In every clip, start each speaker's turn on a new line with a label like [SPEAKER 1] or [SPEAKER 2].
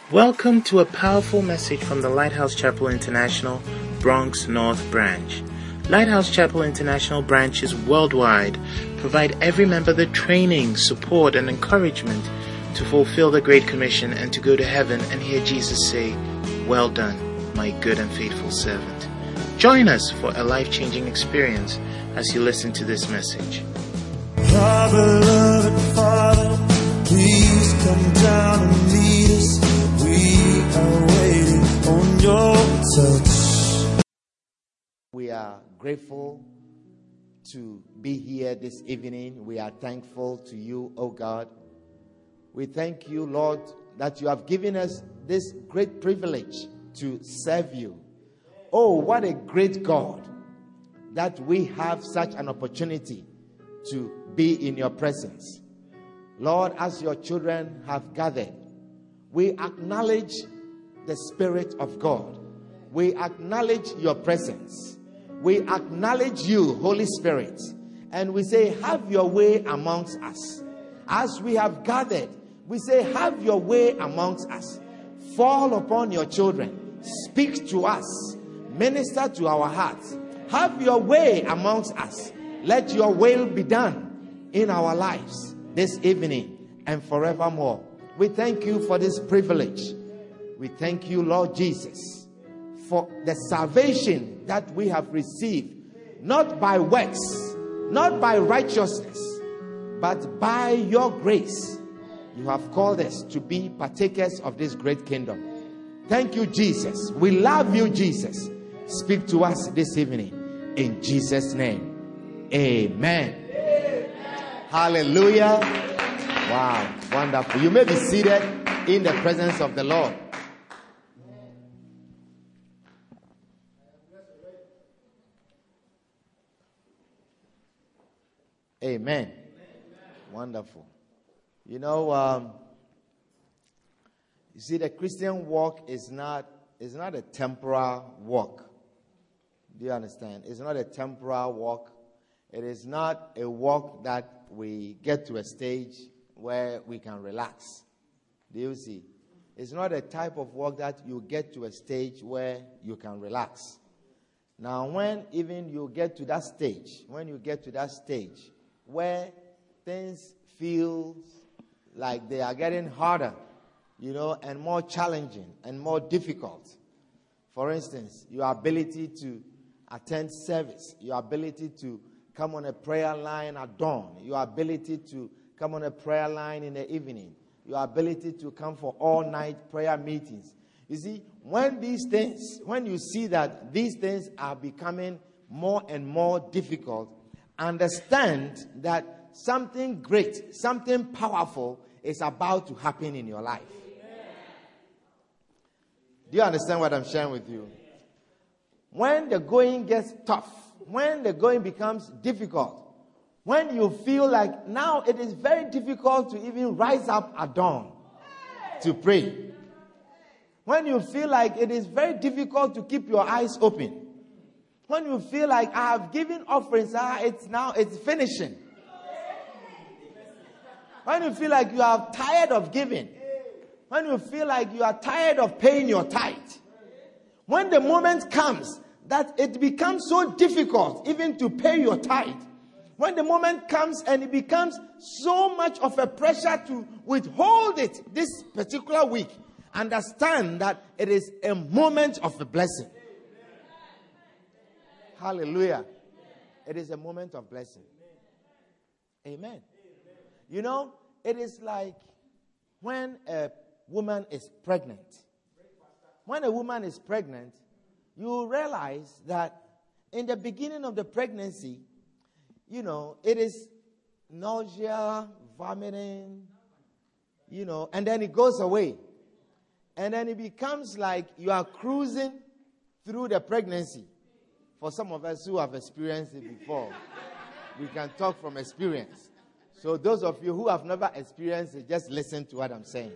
[SPEAKER 1] Welcome to a powerful message from the Lighthouse Chapel International, Bronx North Branch. Lighthouse Chapel International branches worldwide provide every member the training, support, and encouragement to fulfill the Great Commission and to go to heaven and hear Jesus say, "Well done, my good and faithful servant." Join us for a life-changing experience as you listen to this message.
[SPEAKER 2] Our beloved Father, please come down and lead us. We are waiting on your touch.
[SPEAKER 3] We are grateful to be here this evening. We are thankful to you, O God. We thank you, Lord, that you have given us this great privilege to serve you. Oh, what a great God that we have such an opportunity to be in your presence. Lord, as your children have gathered, we acknowledge the Spirit of God. We acknowledge your presence. We acknowledge you, Holy Spirit. And we say, have your way amongst us. As we have gathered, we say, have your way amongst us. Fall upon your children. Speak to us. Minister to our hearts. Have your way amongst us. Let your will be done in our lives this evening and forevermore. We thank you for this privilege. We thank you, Lord Jesus, for the salvation that we have received, not by works, not by righteousness, but by your grace. You have called us to be partakers of this great kingdom. Thank you, Jesus. We love you, Jesus. Speak to us this evening. In Jesus' name, amen. Hallelujah. Wow, wonderful. You may be seated in the presence of the Lord. Amen. Wonderful. You know, you see, the Christian walk is not a temporal walk. Do you understand? It's not a temporal walk. It is not a walk that we get to a stage where we can relax. Do you see? It's not a type of walk that you get to a stage where you can relax. Now, when even you get to that stage, where things feel like they are getting harder, and more challenging and more difficult. For instance, your ability to attend service, your ability to come on a prayer line at dawn, your ability to come on a prayer line in the evening, your ability to come for all-night prayer meetings. You see, when you see that these things are becoming more and more difficult, understand that something great, something powerful is about to happen in your life. Do you understand what I'm sharing with you? When the going gets tough, when the going becomes difficult, when you feel like now it is very difficult to even rise up at dawn to pray, when you feel like it is very difficult to keep your eyes open, when you feel like I have given offerings, it's finishing, when you feel like you are tired of giving, when you feel like you are tired of paying your tithe, when the moment comes that it becomes so difficult even to pay your tithe, when the moment comes and it becomes so much of a pressure to withhold it this particular week, understand that it is a moment of a blessing. Hallelujah. It is a moment of blessing. Amen. You know, it is like when a woman is pregnant. When a woman is pregnant, you realize that in the beginning of the pregnancy, it is nausea, vomiting, and then it goes away. And then it becomes like you are cruising through the pregnancy. For some of us who have experienced it before, we can talk from experience. So those of you who have never experienced it, just listen to what I'm saying.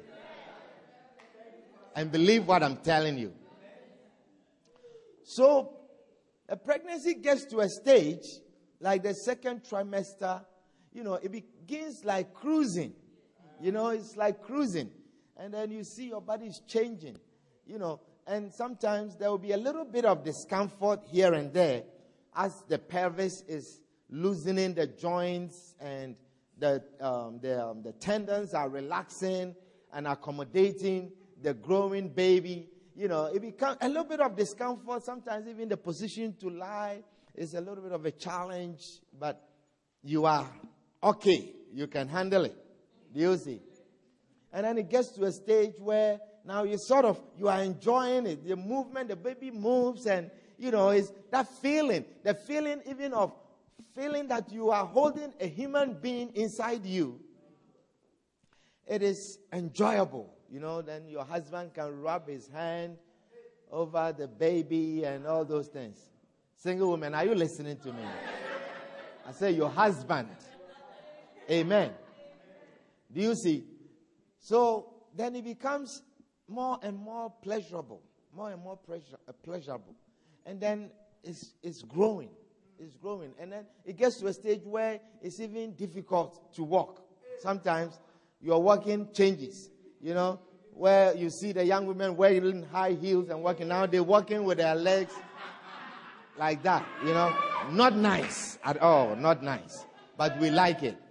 [SPEAKER 3] And believe what I'm telling you. So, a pregnancy gets to a stage, like the second trimester, it begins like cruising. It's like cruising. And then you see your body is changing, and sometimes there will be a little bit of discomfort here and there as the pelvis is loosening the joints and the tendons are relaxing and accommodating the growing baby. It becomes a little bit of discomfort. Sometimes even the position to lie is a little bit of a challenge, but you are okay. You can handle it. Do you see? And then it gets to a stage where now you are enjoying it. The movement, the baby moves, and it's that feeling. The feeling even of feeling that you are holding a human being inside you. It is enjoyable. Then your husband can rub his hand over the baby and all those things. Single women, are you listening to me? I say your husband. Amen. Do you see? So then it becomes more and more pleasurable. More and more pleasurable. And then it's growing. It's growing. And then it gets to a stage where it's even difficult to walk. Sometimes your walking changes. Where you see the young women wearing high heels and walking. Now they're walking with their legs like that. Not nice at all. Not nice. But we like it.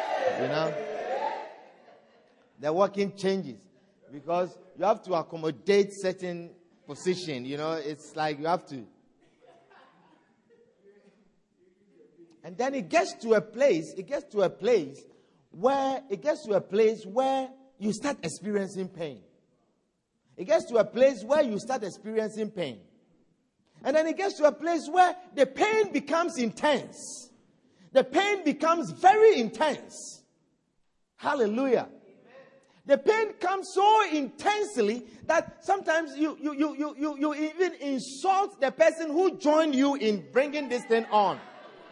[SPEAKER 3] The walking changes because you have to accommodate certain position. It's like you have to. And then it gets to a place where you start experiencing pain. It gets to a place where you start experiencing pain. And then it gets to a place where the pain becomes intense. The pain becomes very intense. Hallelujah. The pain comes so intensely that sometimes you even insult the person who joined you in bringing this thing on.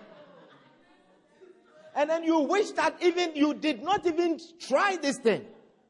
[SPEAKER 3] And then you wish that even you did not even try this thing.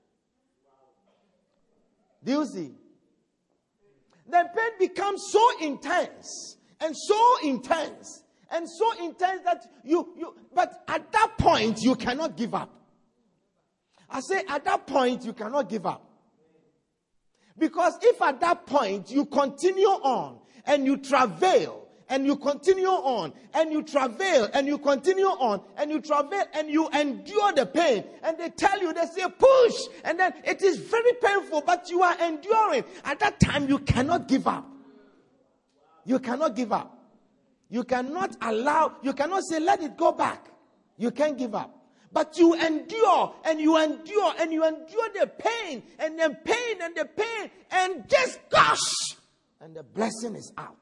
[SPEAKER 3] Do you see? The pain becomes so intense and so intense and so intense that but at that point you cannot give up. I say at that point you cannot give up. Because if at that point you continue on and you travail and you continue on and you travail and you continue on and you travail and you endure the pain and they tell you, they say push, and then it is very painful but you are enduring. At that time you cannot give up. You cannot give up. You cannot say let it go back. You can't give up. But you endure and you endure and you endure the pain and the pain and the pain and just gosh, and the blessing is out.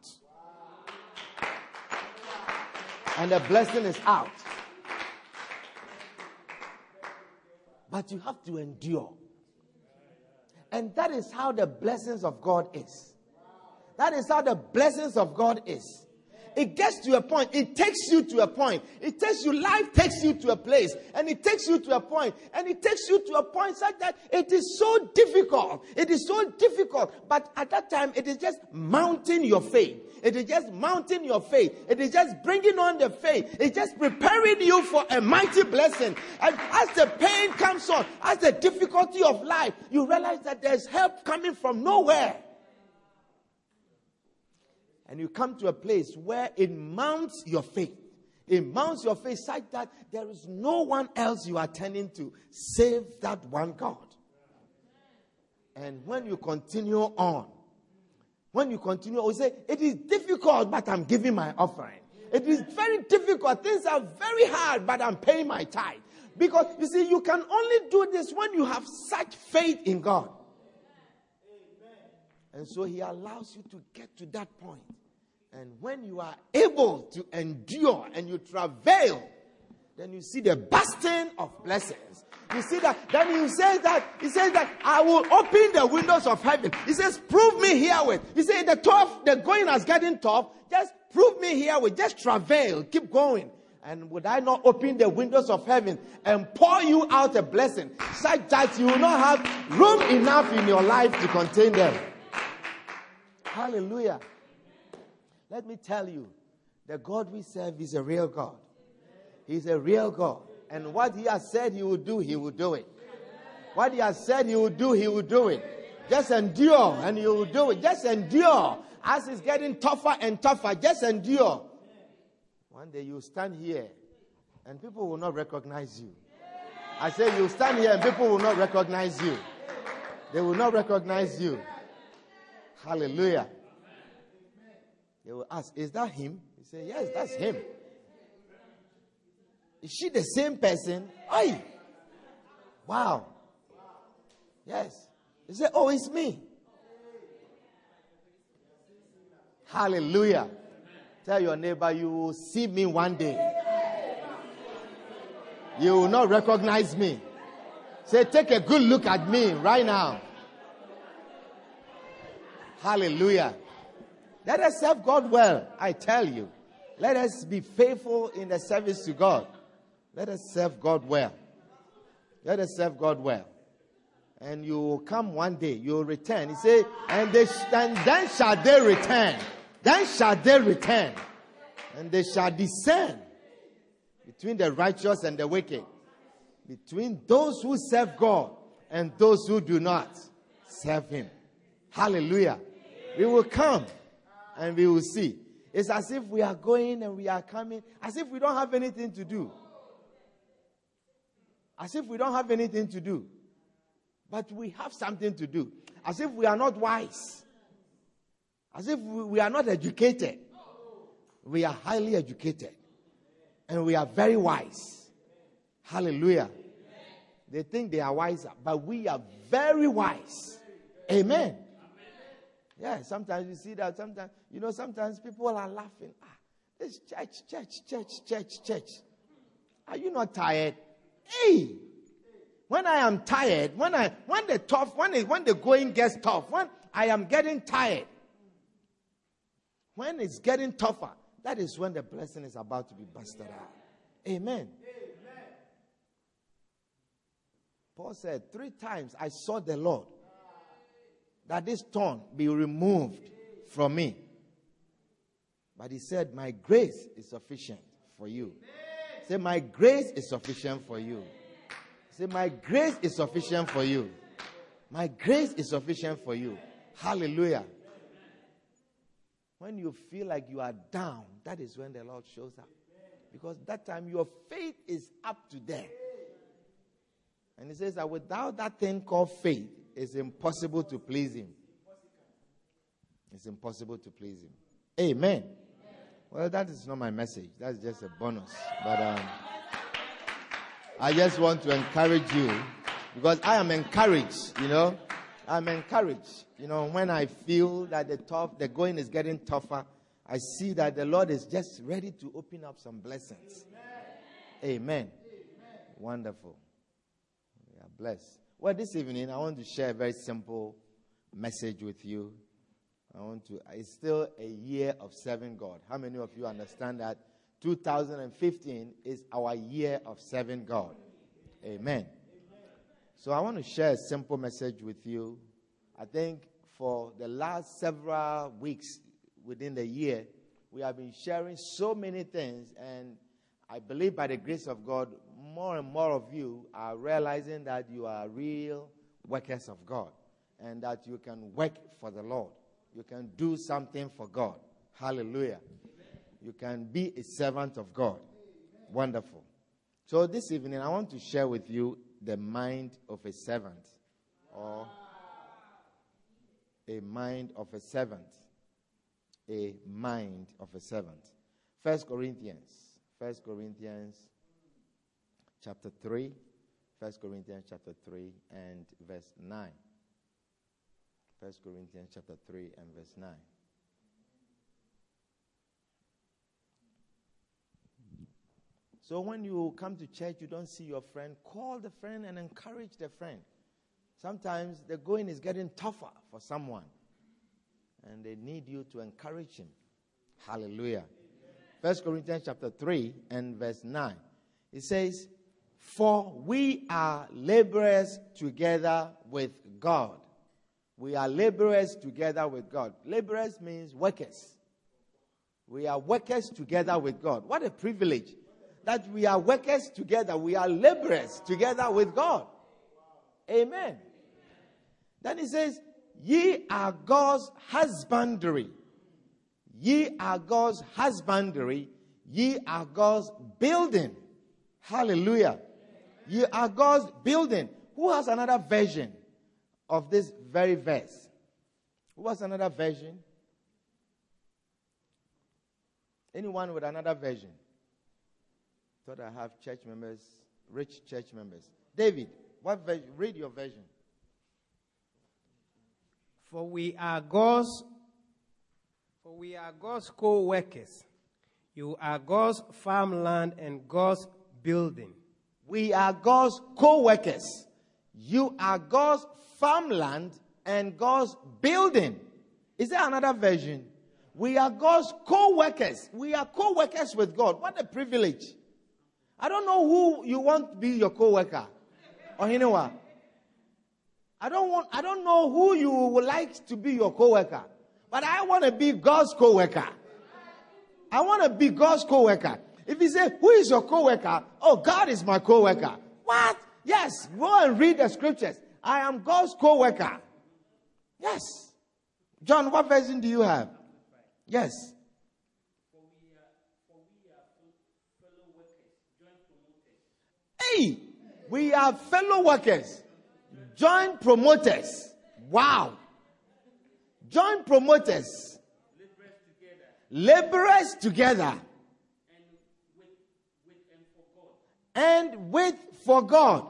[SPEAKER 3] And the blessing is out. But you have to endure. And that is how the blessings of God is. That is how the blessings of God is. It gets to a point. It takes you to a point. It takes you, life takes you to a place. And it takes you to a point. And it takes you to a point such that it is so difficult. It is so difficult. But at that time, it is just mounting your faith. It is just mounting your faith. It is just bringing on the faith. It's just preparing you for a mighty blessing. And as the pain comes on, as the difficulty of life, you realize that there's help coming from nowhere. And you come to a place where it mounts your faith. It mounts your faith such that there is no one else you are turning to save that one God. And when you continue on, we say, it is difficult, but I'm giving my offering. It is very difficult. Things are very hard, but I'm paying my tithe. Because, you see, you can only do this when you have such faith in God. And so he allows you to get to that point. And when you are able to endure and you travail, then you see the bursting of blessings. You see that, then he says that I will open the windows of heaven. He says, prove me herewith. He says, the going has gotten tough. Just prove me herewith. Just travail. Keep going. And would I not open the windows of heaven and pour you out a blessing such that you will not have room enough in your life to contain them? Hallelujah. Let me tell you, the God we serve is a real God. He's a real God. And what he has said he will do it. What he has said he will do it. Just endure and he will do it. Just endure. As it's getting tougher and tougher, just endure. One day you stand here and people will not recognize you. I say you stand here and people will not recognize you. They will not recognize you. Hallelujah. They will ask, is that him? You say, yes, that's him. Is she the same person? Aye. Wow. Yes. You say, oh, it's me. Hallelujah. Tell your neighbor, you will see me one day. You will not recognize me. Say, take a good look at me right now. Hallelujah. Let us serve God well, I tell you. Let us be faithful in the service to God. Let us serve God well. Let us serve God well. And you will come one day, you will return. He said, and then shall they return. Then shall they return. And they shall discern between the righteous and the wicked. Between those who serve God and those who do not serve him. Hallelujah. We will come and we will see. It's as if we are going and we are coming, as if we don't have anything to do. As if we don't have anything to do. But we have something to do. As if we are not wise. As if we are not educated. We are highly educated. And we are very wise. Hallelujah. They think they are wiser, but we are very wise. Amen. Yeah, sometimes you see that. Sometimes people are laughing. This church. Are you not tired? Hey, when I am tired, when the going gets tough, when I am getting tired, when it's getting tougher, that is when the blessing is about to be busted out. Amen. Paul said, 3 times I saw the Lord, that this thorn be removed from me. But he said, my grace is sufficient for you. Say, my grace is sufficient for you. Say, my grace is sufficient for you. My grace is sufficient for you. Hallelujah. When you feel like you are down, that is when the Lord shows up. Because that time your faith is up to there. And he says that without that thing called faith, it's impossible to please him. It's impossible to please him. Amen. Well, that is not my message. That's just a bonus. But I just want to encourage you because I am encouraged, I'm encouraged. When I feel that the going is getting tougher, I see that the Lord is just ready to open up some blessings. Amen. Wonderful. We are blessed. Well, this evening, I want to share a very simple message with you. It's still a year of serving God. How many of you understand that 2015 is our year of serving God? Amen. So I want to share a simple message with you. I think for the last several weeks within the year, we have been sharing so many things, and I believe by the grace of God, more and more of you are realizing that you are real workers of God and that you can work for the Lord. You can do something for God. Hallelujah. You can be a servant of God. Wonderful. So this evening, I want to share with you the mind of a servant, or a mind of a servant. A mind of a servant. 1 Corinthians chapter 3. 1 Corinthians chapter 3 and verse 9. 1 Corinthians chapter 3 and verse 9. So when you come to church, you don't see your friend, call the friend and encourage the friend. Sometimes the going is getting tougher for someone, and they need you to encourage him. Hallelujah. 1 Corinthians chapter 3 and verse 9. It says, for we are laborers together with God. We are laborers together with God. Laborers means workers. We are workers together with God. What a privilege that we are workers together. We are laborers together with God. Amen. Then he says, ye are God's husbandry. Ye are God's husbandry. Ye are God's building. Hallelujah. Ye are God's building. Who has another version of this very verse? Who has another version? Anyone with another version? Thought I have church members, rich church members. David, what version? Read your version.
[SPEAKER 4] For we are God's co-workers. You are God's farmland and God's building.
[SPEAKER 3] We are God's co-workers. You are God's farmland and God's building. Is there another version? We are God's co-workers. We are co-workers with God. What a privilege. I don't know who you want to be your co-worker. Or you know what? I don't know who you would like to be your co-worker. But I want to be God's co-worker. I want to be God's co-worker. If you say, who is your co-worker? Oh, God is my co-worker. What? Yes. Go and read the scriptures. I am God's co-worker. Yes. John, what version do you have? Yes.
[SPEAKER 4] For we are fellow workers, joint promoters.
[SPEAKER 3] Hey, we are fellow workers, joint promoters. Wow. Joint promoters. Laborers together. And with for God.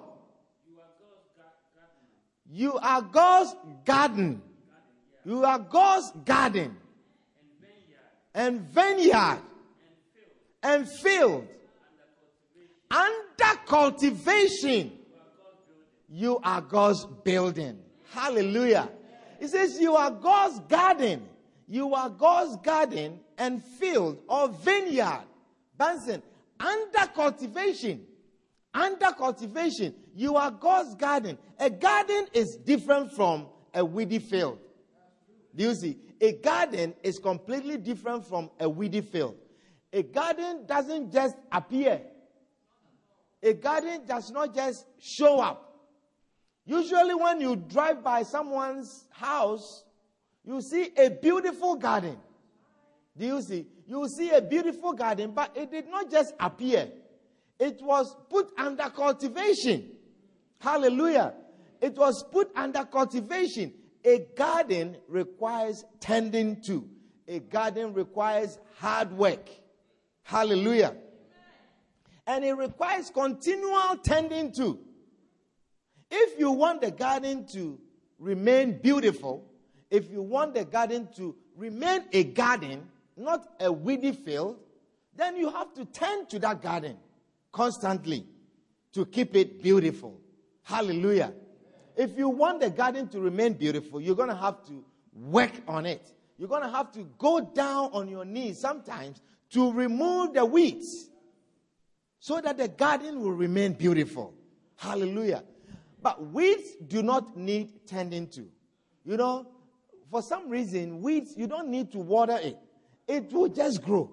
[SPEAKER 3] You are God's garden. You are God's garden. And vineyard. And field. Under cultivation. You are God's building. Hallelujah. It says you are God's garden. You are God's garden and field or vineyard. Benson, under cultivation. Under cultivation. You are God's garden. A garden is different from a weedy field. Do you see? A garden is completely different from a weedy field. A garden doesn't just appear. A garden does not just show up. Usually when you drive by someone's house, you see a beautiful garden. Do you see? You see a beautiful garden, but it did not just appear. It was put under cultivation. Hallelujah. It was put under cultivation. A garden requires tending to. A garden requires hard work. Hallelujah. And it requires continual tending to. If you want the garden to remain beautiful, if you want the garden to remain a garden, not a weedy field, then you have to tend to that garden constantly to keep it beautiful. Hallelujah. If you want the garden to remain beautiful, you're going to have to work on it. You're going to have to go down on your knees sometimes to remove the weeds so that the garden will remain beautiful. Hallelujah. But weeds do not need tending to. You know, for some reason, weeds, you don't need to water it. It will just grow.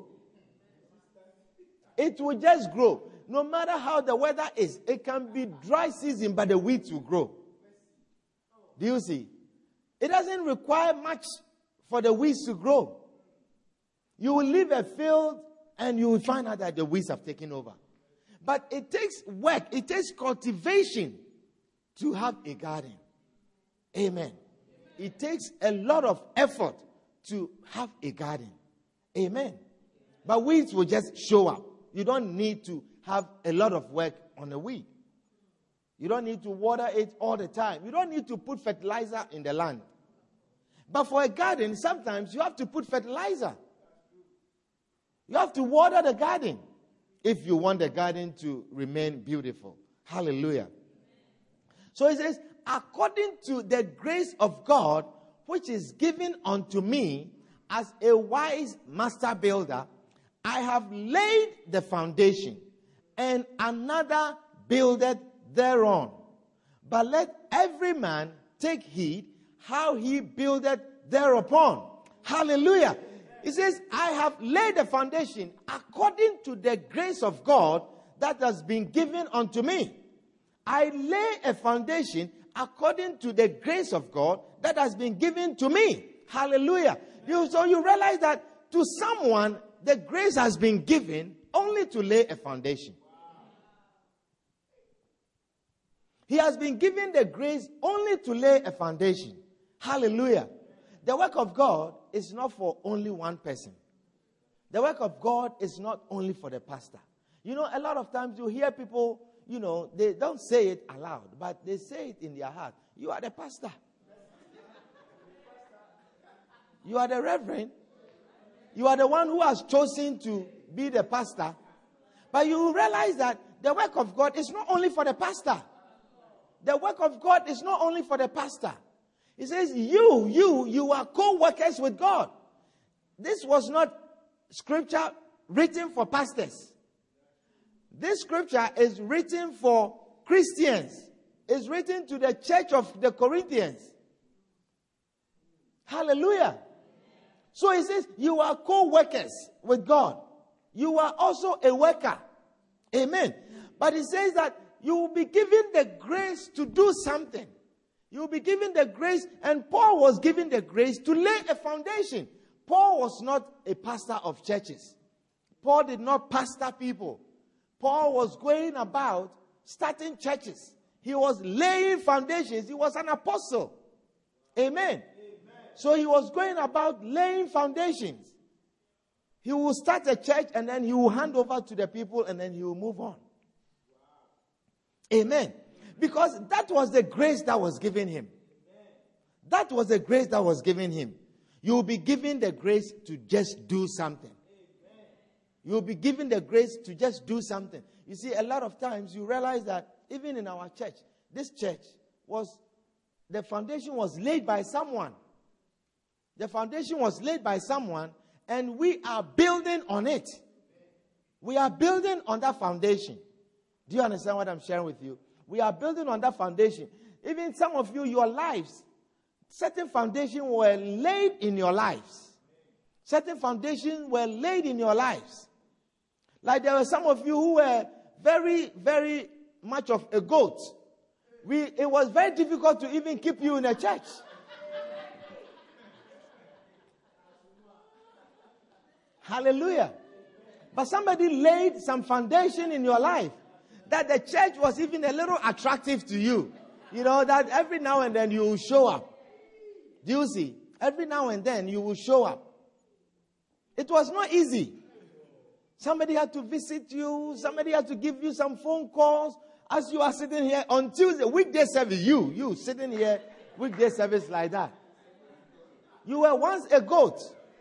[SPEAKER 3] It will just grow. No matter how the weather is, it can be dry season, but the weeds will grow. Do you see? It doesn't require much for the weeds to grow. You will leave a field and you will find out that the weeds have taken over. But it takes work, it takes cultivation to have a garden. Amen. It takes a lot of effort to have a garden. Amen. But weeds will just show up. You don't need to have a lot of work on a weed. You don't need to water it all the time. You don't need to put fertilizer in the land. But for a garden, sometimes you have to put fertilizer. You have to water the garden if you want the garden to remain beautiful. Hallelujah. So it says, according to the grace of God, which is given unto me as a wise master builder, I have laid the foundation, and another buildeth thereon. But let every man take heed how he buildeth thereupon. Hallelujah. It says, I have laid the foundation according to the grace of God that has been given unto me. I lay a foundation according to the grace of God that has been given to me. Hallelujah. So you realize that to someone, the grace has been given only to lay a foundation. He has been given the grace only to lay a foundation. Hallelujah. The work of God is not for only one person. The work of God is not only for the pastor. You know, a lot of times you hear people, you know, they don't say it aloud, but they say it in their heart. You are the pastor. You are the reverend. You are the one who has chosen to be the pastor. But you realize that the work of God is not only for the pastor. The work of God is not only for the pastor. He says, you are co-workers with God. This was not scripture written for pastors. This scripture is written for Christians. It's written to the church of the Corinthians. Hallelujah. So he says, you are co-workers with God. You are also a worker. Amen. But he says that you will be given the grace to do something. You will be given the grace, and Paul was given the grace to lay a foundation. Paul was not a pastor of churches. Paul did not pastor people. Paul was going about starting churches. He was laying foundations. He was an apostle. Amen. So he was going about laying foundations. He will start a church and then he will hand over to the people and then he will move on. Amen. Because that was the grace that was given him. That was the grace that was given him. You will be given the grace to just do something. You will be given the grace to just do something. You see, a lot of times you realize that even in our church, this church the foundation was laid by someone. The foundation was laid by someone, and we are building on it. We are building on that foundation. Do you understand what I'm sharing with you? We are building on that foundation. Even some of you, your lives, certain foundations were laid in your lives. Certain foundations were laid in your lives. Like there were some of you who were very, very much of a goat. It was very difficult to even keep you in a church. Hallelujah. But somebody laid some foundation in your life that the church was even a little attractive to you. You know, that every now and then you will show up. Do you see? Every now and then you will show up. It was not easy. Somebody had to visit you. Somebody had to give you some phone calls as you are sitting here on Tuesday, weekday service. You sitting here, weekday service like that. You were once a goat.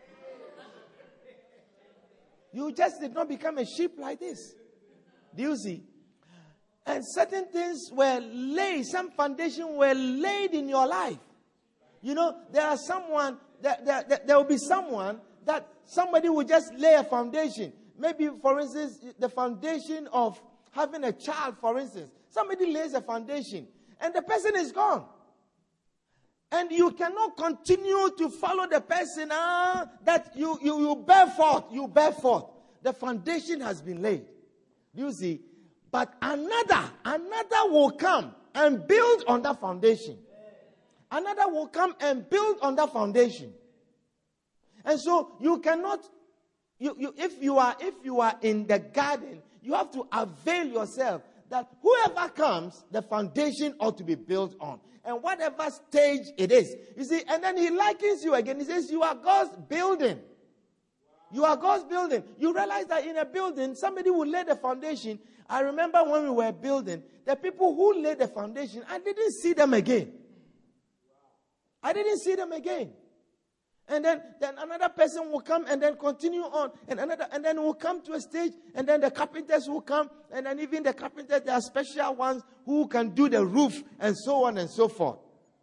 [SPEAKER 3] You just did not become a sheep like this. Do you see? And certain things were laid, some foundation were laid in your life. You know, there will be someone that somebody will just lay a foundation. Maybe, for instance, the foundation of having a child, for instance. Somebody lays a foundation and the person is gone. And you cannot continue to follow the person that you bear forth. You bear forth. The foundation has been laid. You see? But another will come and build on that foundation. Another will come and build on that foundation. And so you cannot, if you are in the garden, you have to avail yourself that whoever comes, the foundation ought to be built on. And whatever stage it is. You see, and then he likens you again. He says, you are God's building. You are God's building. You realize that in a building, somebody will lay the foundation. I remember when we were building, the people who laid the foundation, I didn't see them again. I didn't see them again. And then another person will come and then continue on. And then we'll come to a stage, and then the carpenters will come. And then even the carpenters, there are special ones who can do the roof and so on and so forth.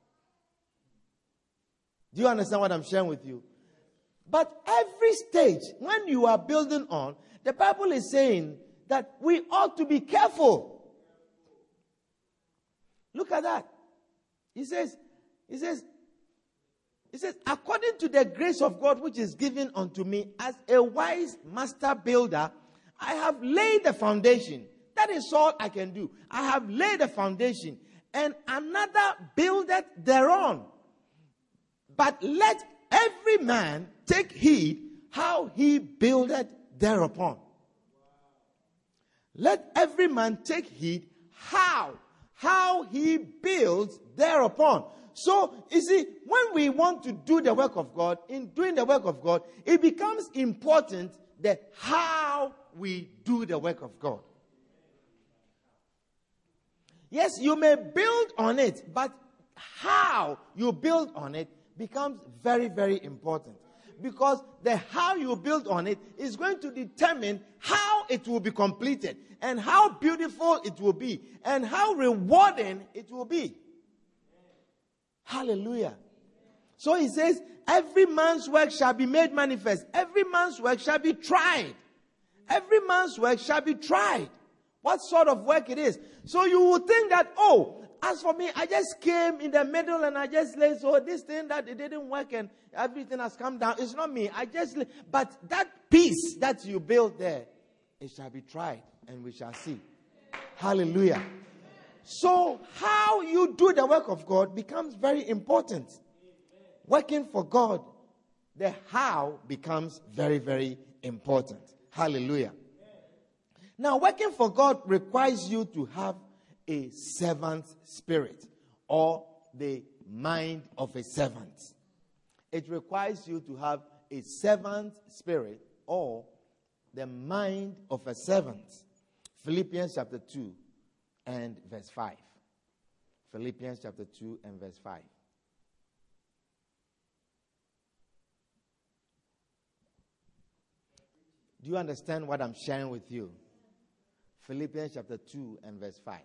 [SPEAKER 3] Do you understand what I'm sharing with you? But every stage, when you are building on, the Bible is saying that we ought to be careful. Look at that. He says, according to the grace of God which is given unto me as a wise master builder, I have laid the foundation. That is all I can do. I have laid the foundation. and another buildeth thereon. But let every man take heed how he buildeth thereupon. Let every man take heed how he builds thereupon. So, you see, when we want to do the work of God, in doing the work of God, it becomes important that how we do the work of God. Yes, you may build on it, but how you build on it becomes very, very important. Because the how you build on it is going to determine how it will be completed, and how beautiful it will be, and how rewarding it will be. Hallelujah. So he says, every man's work shall be made manifest. Every man's work shall be tried. Every man's work shall be tried. What sort of work it is. So you would think that, oh, as for me, I just came in the middle and I just lay. So this thing that it didn't work and everything has come down. It's not me. I just lay. But that piece that you built there, it shall be tried and we shall see. Hallelujah. So how you do the work of God becomes very important. Working for God, the how becomes very, very important. Hallelujah. Now, working for God requires you to have a servant spirit, or the mind of a servant. It requires you to have a servant spirit, or the mind of a servant. Philippians chapter 2 and verse 5. Philippians chapter 2 and verse 5. Do you understand what I'm sharing with you? Philippians chapter 2 and verse 5.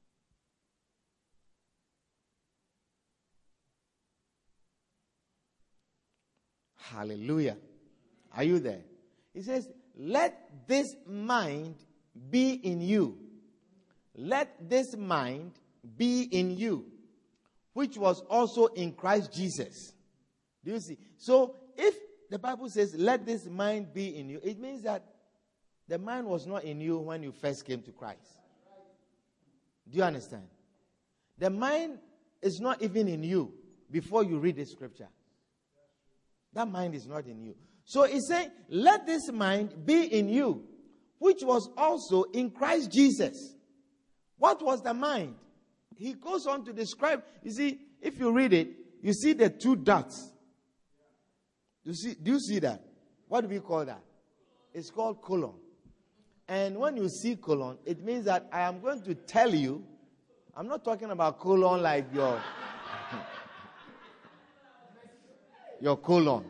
[SPEAKER 3] Hallelujah. Are you there? He says, let this mind be in you. Let this mind be in you, which was also in Christ Jesus. Do you see? So, if the Bible says, let this mind be in you, it means that the mind was not in you when you first came to Christ. Do you understand? The mind is not even in you before you read the scripture. That mind is not in you. So he's saying, let this mind be in you, which was also in Christ Jesus. What was the mind? He goes on to describe, you see, if you read it, you see the two dots. Do you see that? What do we call that? It's called colon. And when you see colon, it means that I am going to tell you, I'm not talking about colon like your colon.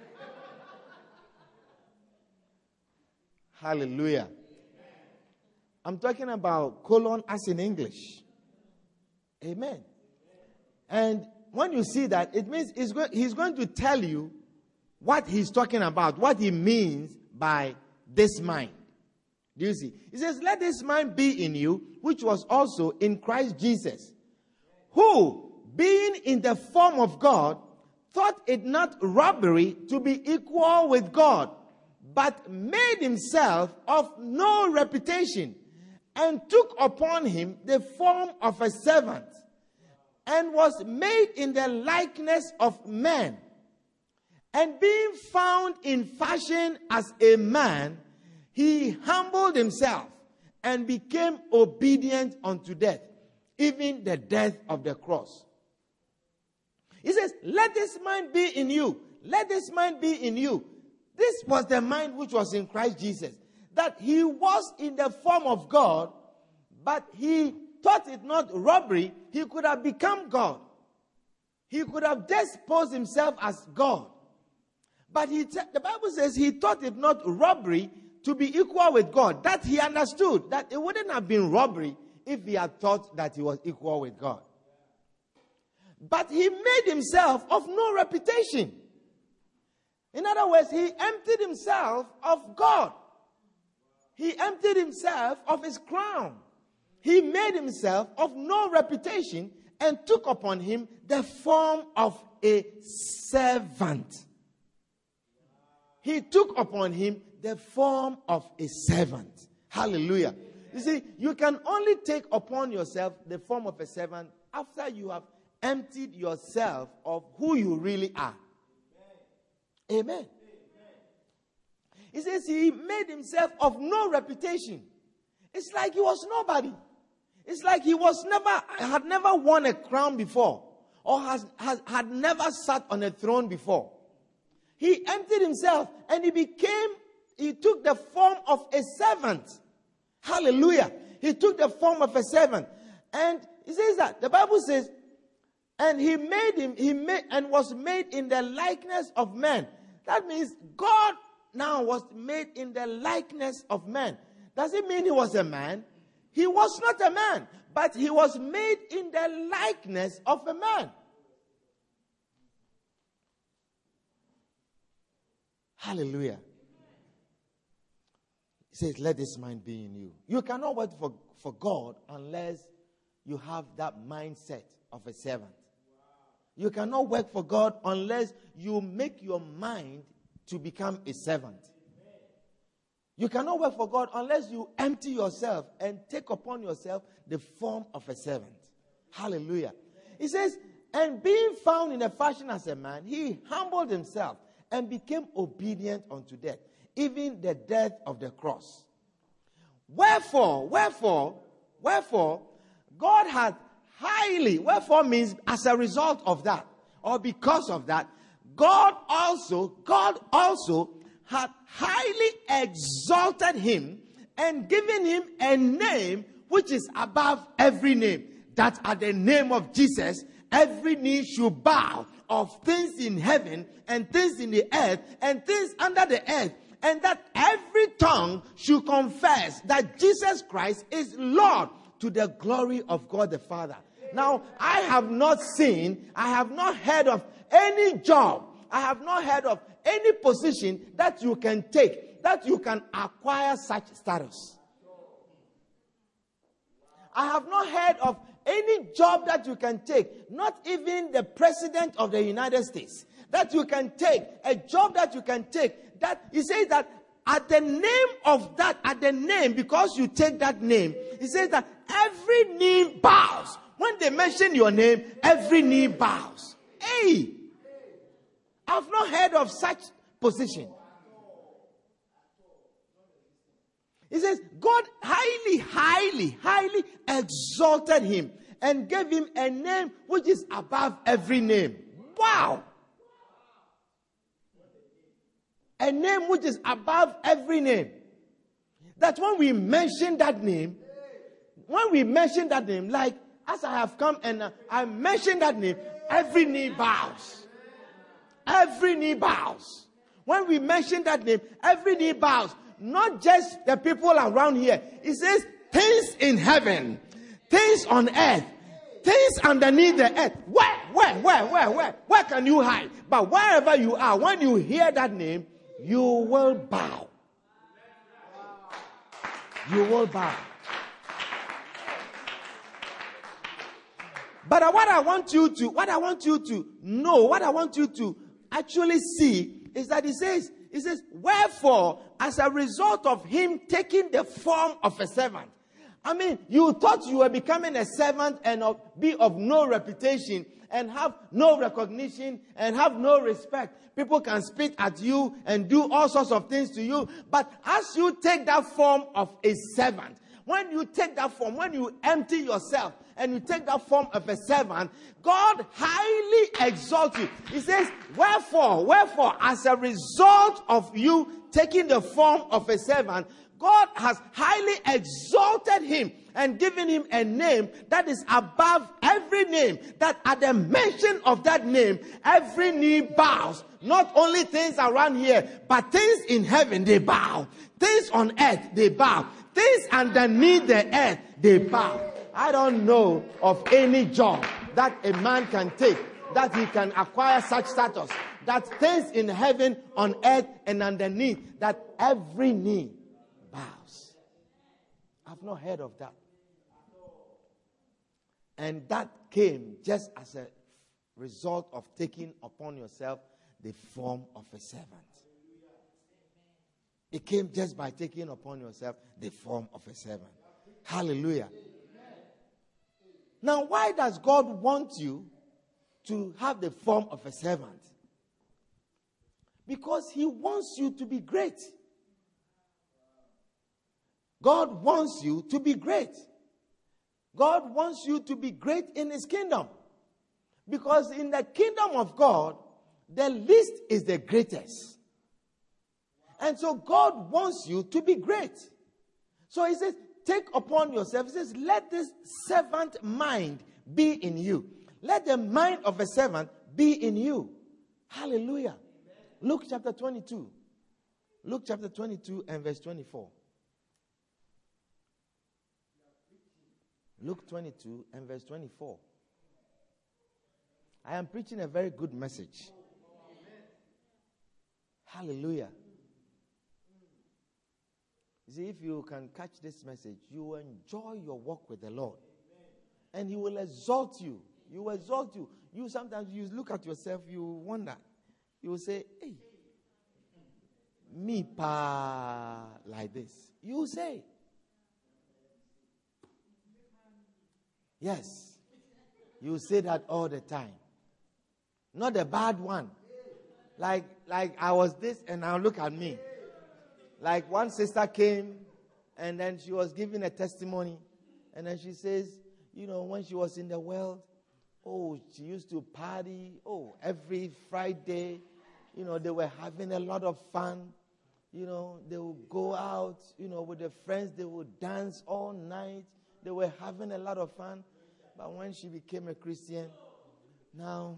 [SPEAKER 3] Hallelujah. I'm talking about colon as in English. Amen. And when you see that, it means he's going to tell you what he's talking about, what he means by this mind. Do you see? He says, let this mind be in you, which was also in Christ Jesus, who, being in the form of God, thought it not robbery to be equal with God, but made himself of no reputation, and took upon him the form of a servant, and was made in the likeness of men. And being found in fashion as a man, he humbled himself and became obedient unto death, even the death of the cross. He says, let this mind be in you. Let this mind be in you. This was the mind which was in Christ Jesus. That he was in the form of God, but he thought it not robbery. He could have become God. He could have just posed himself as God. But the Bible says he thought it not robbery to be equal with God. That he understood that it wouldn't have been robbery if he had thought that he was equal with God. But he made himself of no reputation. In other words, he emptied himself of God. He emptied himself of his crown. He made himself of no reputation and took upon him the form of a servant. He took upon him the form of a servant. Hallelujah. You see, you can only take upon yourself the form of a servant after you have emptied yourself of who you really are. Amen. He says he made himself of no reputation. It's like he was nobody. It's like he had never won a crown before, or had never sat on a throne before. He emptied himself and he took the form of a servant. Hallelujah. He took the form of a servant. And he says that, the Bible says, and he was made in the likeness of man. That means God now was made in the likeness of man. Does it mean he was a man? He was not a man, but he was made in the likeness of a man. Hallelujah. He says, let this mind be in you. You cannot wait for God unless you have that mindset of a servant. You cannot work for God unless you make your mind to become a servant. You cannot work for God unless you empty yourself and take upon yourself the form of a servant. Hallelujah. He says, and being found in a fashion as a man, he humbled himself and became obedient unto death, even the death of the cross. Wherefore, God had wherefore means as a result of that, or because of that, God also had highly exalted him and given him a name which is above every name, that at the name of Jesus every knee should bow, of things in heaven and things in the earth and things under the earth, and that every tongue should confess that Jesus Christ is Lord, to the glory of God the Father. Now, I have not heard of any job, I have not heard of any position that you can take, that you can acquire such status. I have not heard of any job that you can take, not even the President of the United States, that you can take, a job that you can take, that he says that at the name, because you take that name, he says that every knee bows. When they mention your name, every knee bows. Hey! I've not heard of such position. He says, God highly exalted him and gave him a name which is above every name. Wow! A name which is above every name. That when we mention that name, like as I have come and I mention that name, every knee bows. Every knee bows. When we mention that name, every knee bows. Not just the people around here. It says things in heaven, things on earth, things underneath the earth. Where can you hide? But wherever you are, when you hear that name, you will bow. You will bow. But what I want you to know, what I want you to actually see is that he says, wherefore, as a result of him taking the form of a servant. I mean, you thought you were becoming a servant and be of no reputation and have no recognition and have no respect. People can spit at you and do all sorts of things to you. But as you take that form of a servant, when you take that form, when you empty yourself and you take that form of a servant, God highly exalts you. He says, wherefore, as a result of you taking the form of a servant, God has highly exalted him and given him a name that is above every name, that at the mention of that name, every knee bows. Not only things around here, but things in heaven, they bow. Things on earth, they bow. Things underneath the earth, they bow. I don't know of any job that a man can take, that he can acquire such status, that things in heaven, on earth, and underneath, that every knee bows. I've not heard of that. And that came just as a result of taking upon yourself the form of a servant. It came just by taking upon yourself the form of a servant. Hallelujah. Now, why does God want you to have the form of a servant? Because he wants you to be great. God wants you to be great. God wants you to be great in his kingdom. Because in the kingdom of God, the least is the greatest. And so God wants you to be great. So he says, take upon yourself. He says, let this servant mind be in you. Let the mind of a servant be in you. Hallelujah. Luke chapter 22. Luke chapter 22 and verse 24. Luke 22 and verse 24. I am preaching a very good message. Hallelujah. You see, if you can catch this message, you will enjoy your walk with the Lord. And he will exalt you. He will exalt you. You sometimes you look at yourself, you wonder. You will say, hey, me pa like this. You will say. Yes. You will say that all the time. Not a bad one. Like I was this and now look at me. Like one sister came and then she was giving a testimony. And then she says, you know, when she was in the world, oh, she used to party. Oh, every Friday, you know, they were having a lot of fun. You know, they would go out, you know, with their friends. They would dance all night. They were having a lot of fun. But when she became a Christian, now...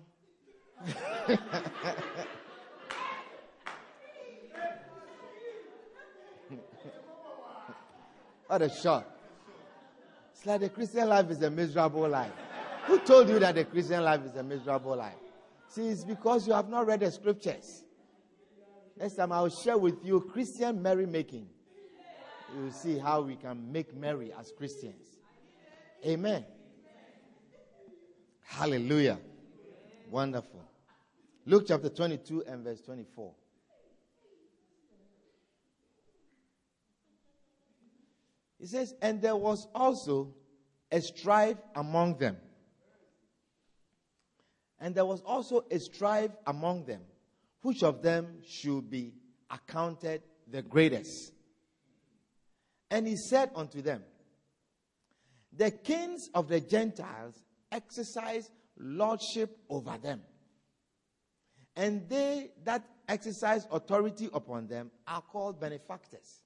[SPEAKER 3] What a shock. It's like the Christian life is a miserable life. Who told you that the Christian life is a miserable life? See, it's because you have not read the scriptures. Next time I will share with you Christian merrymaking. You will see how we can make merry as Christians. Amen. Hallelujah. Wonderful. Luke chapter 22 and verse 24. It says, and there was also a strife among them. And there was also a strife among them, which of them should be accounted the greatest. And he said unto them, the kings of the Gentiles exercise lordship over them. And they that exercise authority upon them are called benefactors.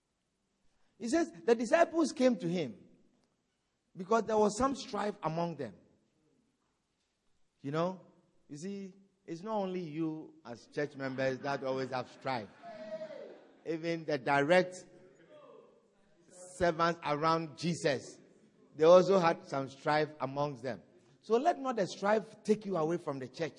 [SPEAKER 3] He says, the disciples came to him because there was some strife among them. You know, you see, it's not only you as church members that always have strife. Even the direct servants around Jesus, they also had some strife amongst them. So let not the strife take you away from the church.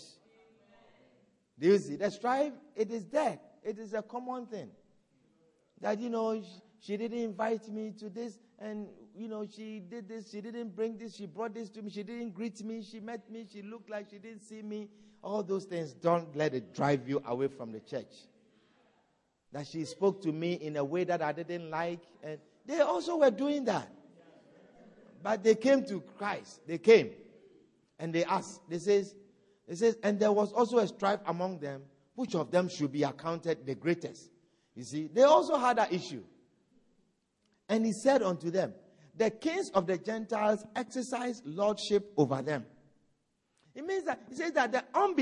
[SPEAKER 3] Do you see? The strife, it is there. It is a common thing. That, you know, she didn't invite me to this, and, you know, she did this, she didn't bring this, she brought this to me, she didn't greet me, she met me, she looked like she didn't see me. All those things, don't let it drive you away from the church. That she spoke to me in a way that I didn't like, and they also were doing that. But they came to Christ. They came, and they asked, It says, and there was also a strife among them, which of them should be accounted the greatest. You see, they also had that issue. And he said unto them, the kings of the Gentiles exercise lordship over them. It means that, he says that among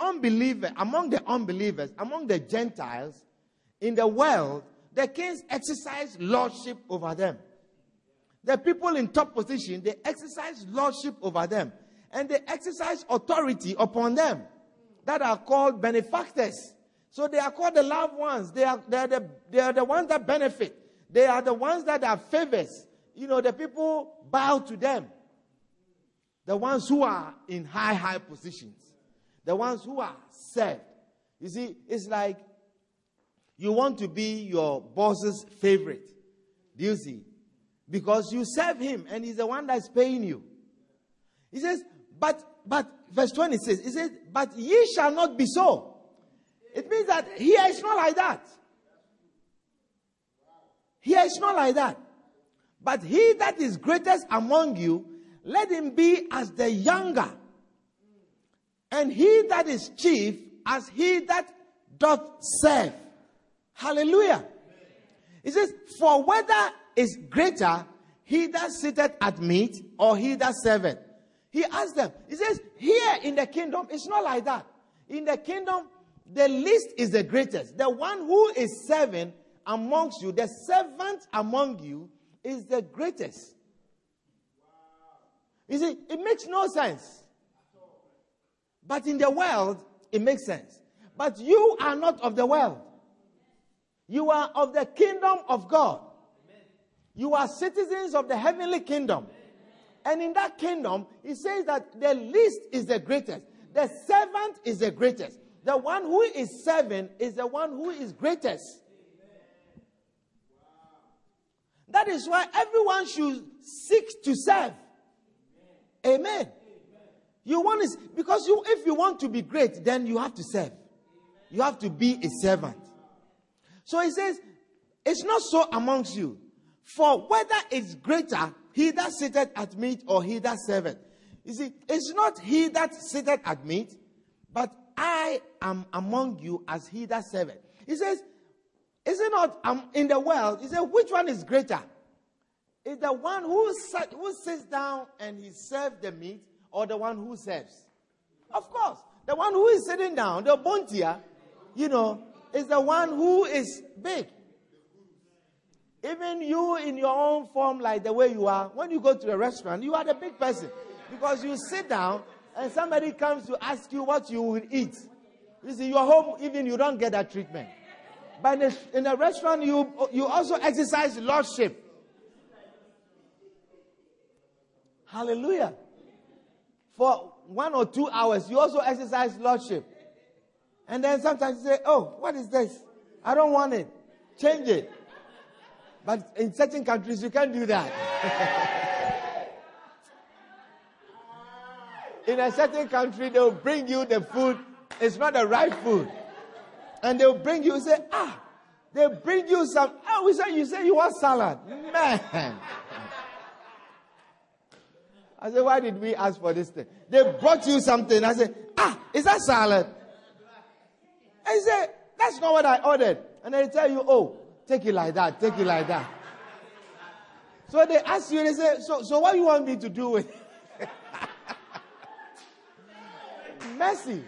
[SPEAKER 3] the unbelievers, among the Gentiles, in the world, the kings exercise lordship over them. The people in top position, they exercise lordship over them. And they exercise authority upon them. That are called benefactors. So they are called the loved ones. They are the ones that benefit. They are the ones that are favors. You know, the people bow to them. The ones who are in high positions. The ones who are served. You see, it's like you want to be your boss's favorite. Do you see? Because you serve him and he's the one that's paying you. He says, but verse 20 says, he says, but ye shall not be so. It means that here it's not like that. Here it's not like that. But he that is greatest among you, let him be as the younger, and he that is chief as he that doth serve. Hallelujah. He says, for whether is greater, he that sitteth at meat or he that serveth. He asked them, he says, here in the kingdom, it's not like that. In the kingdom, the least is the greatest. The one who is serving amongst you, the servant among you, is the greatest. You see, it makes no sense. But in the world, it makes sense. But you are not of the world. You are of the kingdom of God. You are citizens of the heavenly kingdom. And in that kingdom, he says that the least is the greatest. The servant is the greatest. The one who is serving is the one who is greatest. That is why everyone should seek to serve. Amen. You want to, because if you want to be great, then you have to serve. You have to be a servant. So he says, it's not so amongst you. For whether it's greater, he that sitteth at meat or he that serveth. You see, it's not he that sitteth at meat, but I am among you as he that serveth. He says, is it not in the world? He says, which one is greater? Is the one who sits down and he serves the meat, or the one who serves? Of course, the one who is sitting down, the bontia, is the one who is big. Even you in your own form, like the way you are, when you go to a restaurant, you are the big person. Because you sit down and somebody comes to ask you what you will eat. You see, you're home, even you don't get that treatment. But in a restaurant, you also exercise lordship. Hallelujah. For 1 or 2 hours, you also exercise lordship. And then sometimes you say, oh, what is this? I don't want it. Change it. But in certain countries, you can't do that. In a certain country, they'll bring you the food. It's not the right food. And they'll bring you, say, they'll bring you some. You say you want salad. Man. I said, why did we ask for this thing? They brought you something. I said, is that salad? I said, that's not what I ordered. And they tell you, oh, take it like that, take it like that. So they ask you, they say, so what do you want me to do with it? Mercy.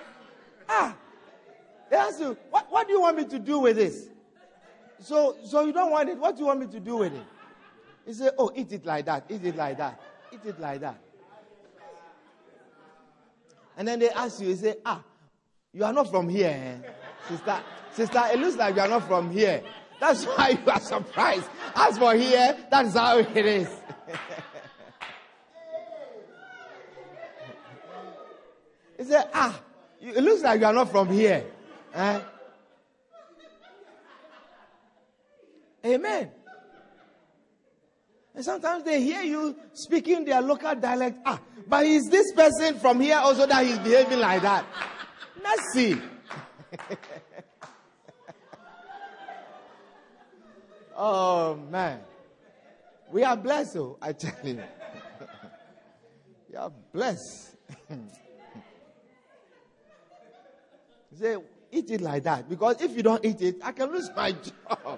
[SPEAKER 3] They ask you, what do you want me to do with this? So you don't want it. What do you want me to do with it? He said, oh, eat it like that, eat it like that, eat it like that. And then they ask you, they say, you are not from here, eh? Sister, it looks like you are not from here. That's why you are surprised. As for here, that's how it is. He said, it looks like you are not from here. Eh? Amen. And sometimes they hear you speaking their local dialect. But is this person from here also that he's behaving like that? Mercy. Oh, man. We are blessed, I tell you. We are blessed. Say, eat it like that. Because if you don't eat it, I can lose my job.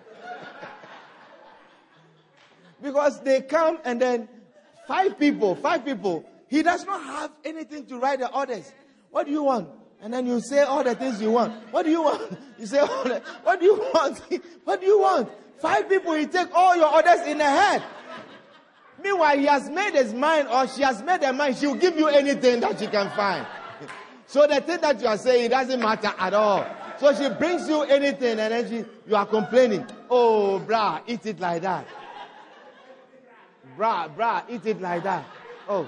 [SPEAKER 3] Because they come and then 5 people. He does not have anything to write the orders. What do you want? And then you say all the things you want. What do you want? You say all the, what do you want? What do you want? 5 people, he take all your orders in the head. Meanwhile, he has made his mind, or she has made her mind, she will give you anything that she can find. So the thing that you are saying, it doesn't matter at all. So she brings you anything, and then you are complaining. Oh, brah, eat it like that. Brah, eat it like that. Oh.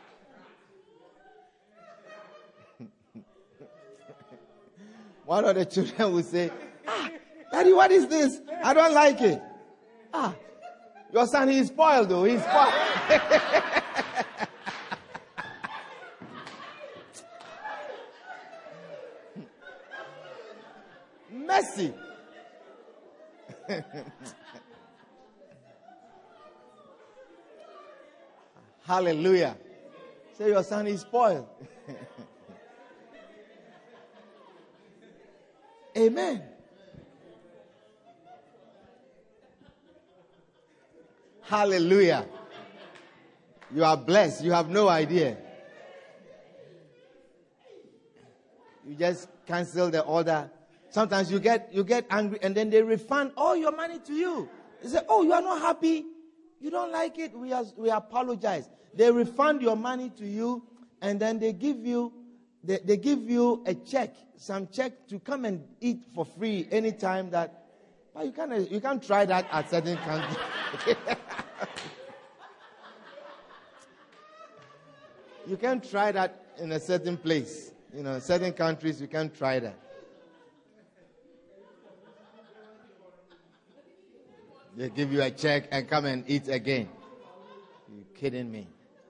[SPEAKER 3] One of the children will say, Daddy, what is this? I don't like it. Your son, he's spoiled though. He's spoiled. Mercy. Hallelujah. Say your son is spoiled. Amen. Hallelujah. You are blessed. You have no idea. You just cancel the order. Sometimes you get angry and then they refund all your money to you. They say, oh, you are not happy. You don't like it. We apologize. They refund your money to you and then they give you a check, some check to come and eat for free anytime that. But you can't try that at certain countries. You can't try that in a certain place. Certain countries, you can't try that. They give you a check and come and eat again. You're kidding me.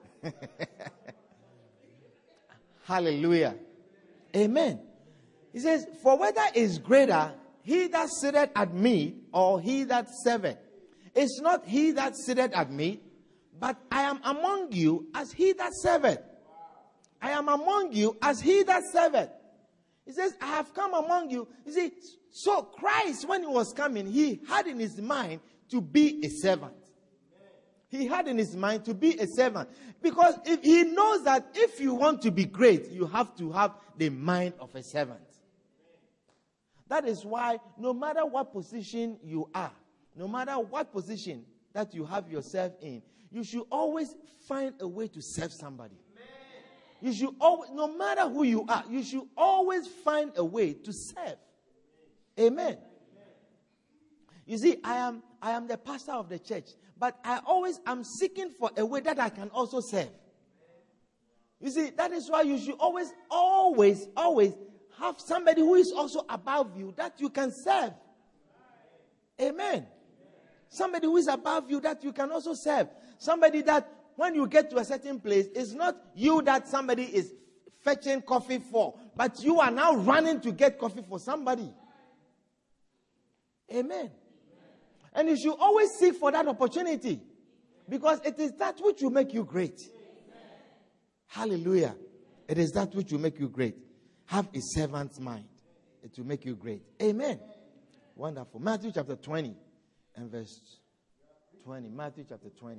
[SPEAKER 3] Hallelujah. Amen. He says, for whether is greater, he that sitteth at meat or he that serveth. It's not he that sitteth at meat, but I am among you as he that serveth. I am among you as he that serveth. He says, I have come among you. You see, so Christ, when he was coming, he had in his mind to be a servant. He had in his mind to be a servant. Because if he knows that if you want to be great, you have to have the mind of a servant. That is why no matter what position you are, no matter what position that you have yourself in, you should always find a way to serve somebody. You should always, no matter who you are, you should always find a way to serve. Amen. You see, I am the pastor of the church, but I'm seeking for a way that I can also serve. You see, that is why you should always have somebody who is also above you that you can serve. Amen. Somebody who is above you that you can also serve. Somebody that when you get to a certain place, it's not you that somebody is fetching coffee for, but you are now running to get coffee for somebody. Amen. And you should always seek for that opportunity, because it is that which will make you great. Hallelujah. It is that which will make you great. Have a servant's mind. It will make you great. Amen. Wonderful. Matthew chapter 20 and verse 20. Matthew chapter 20.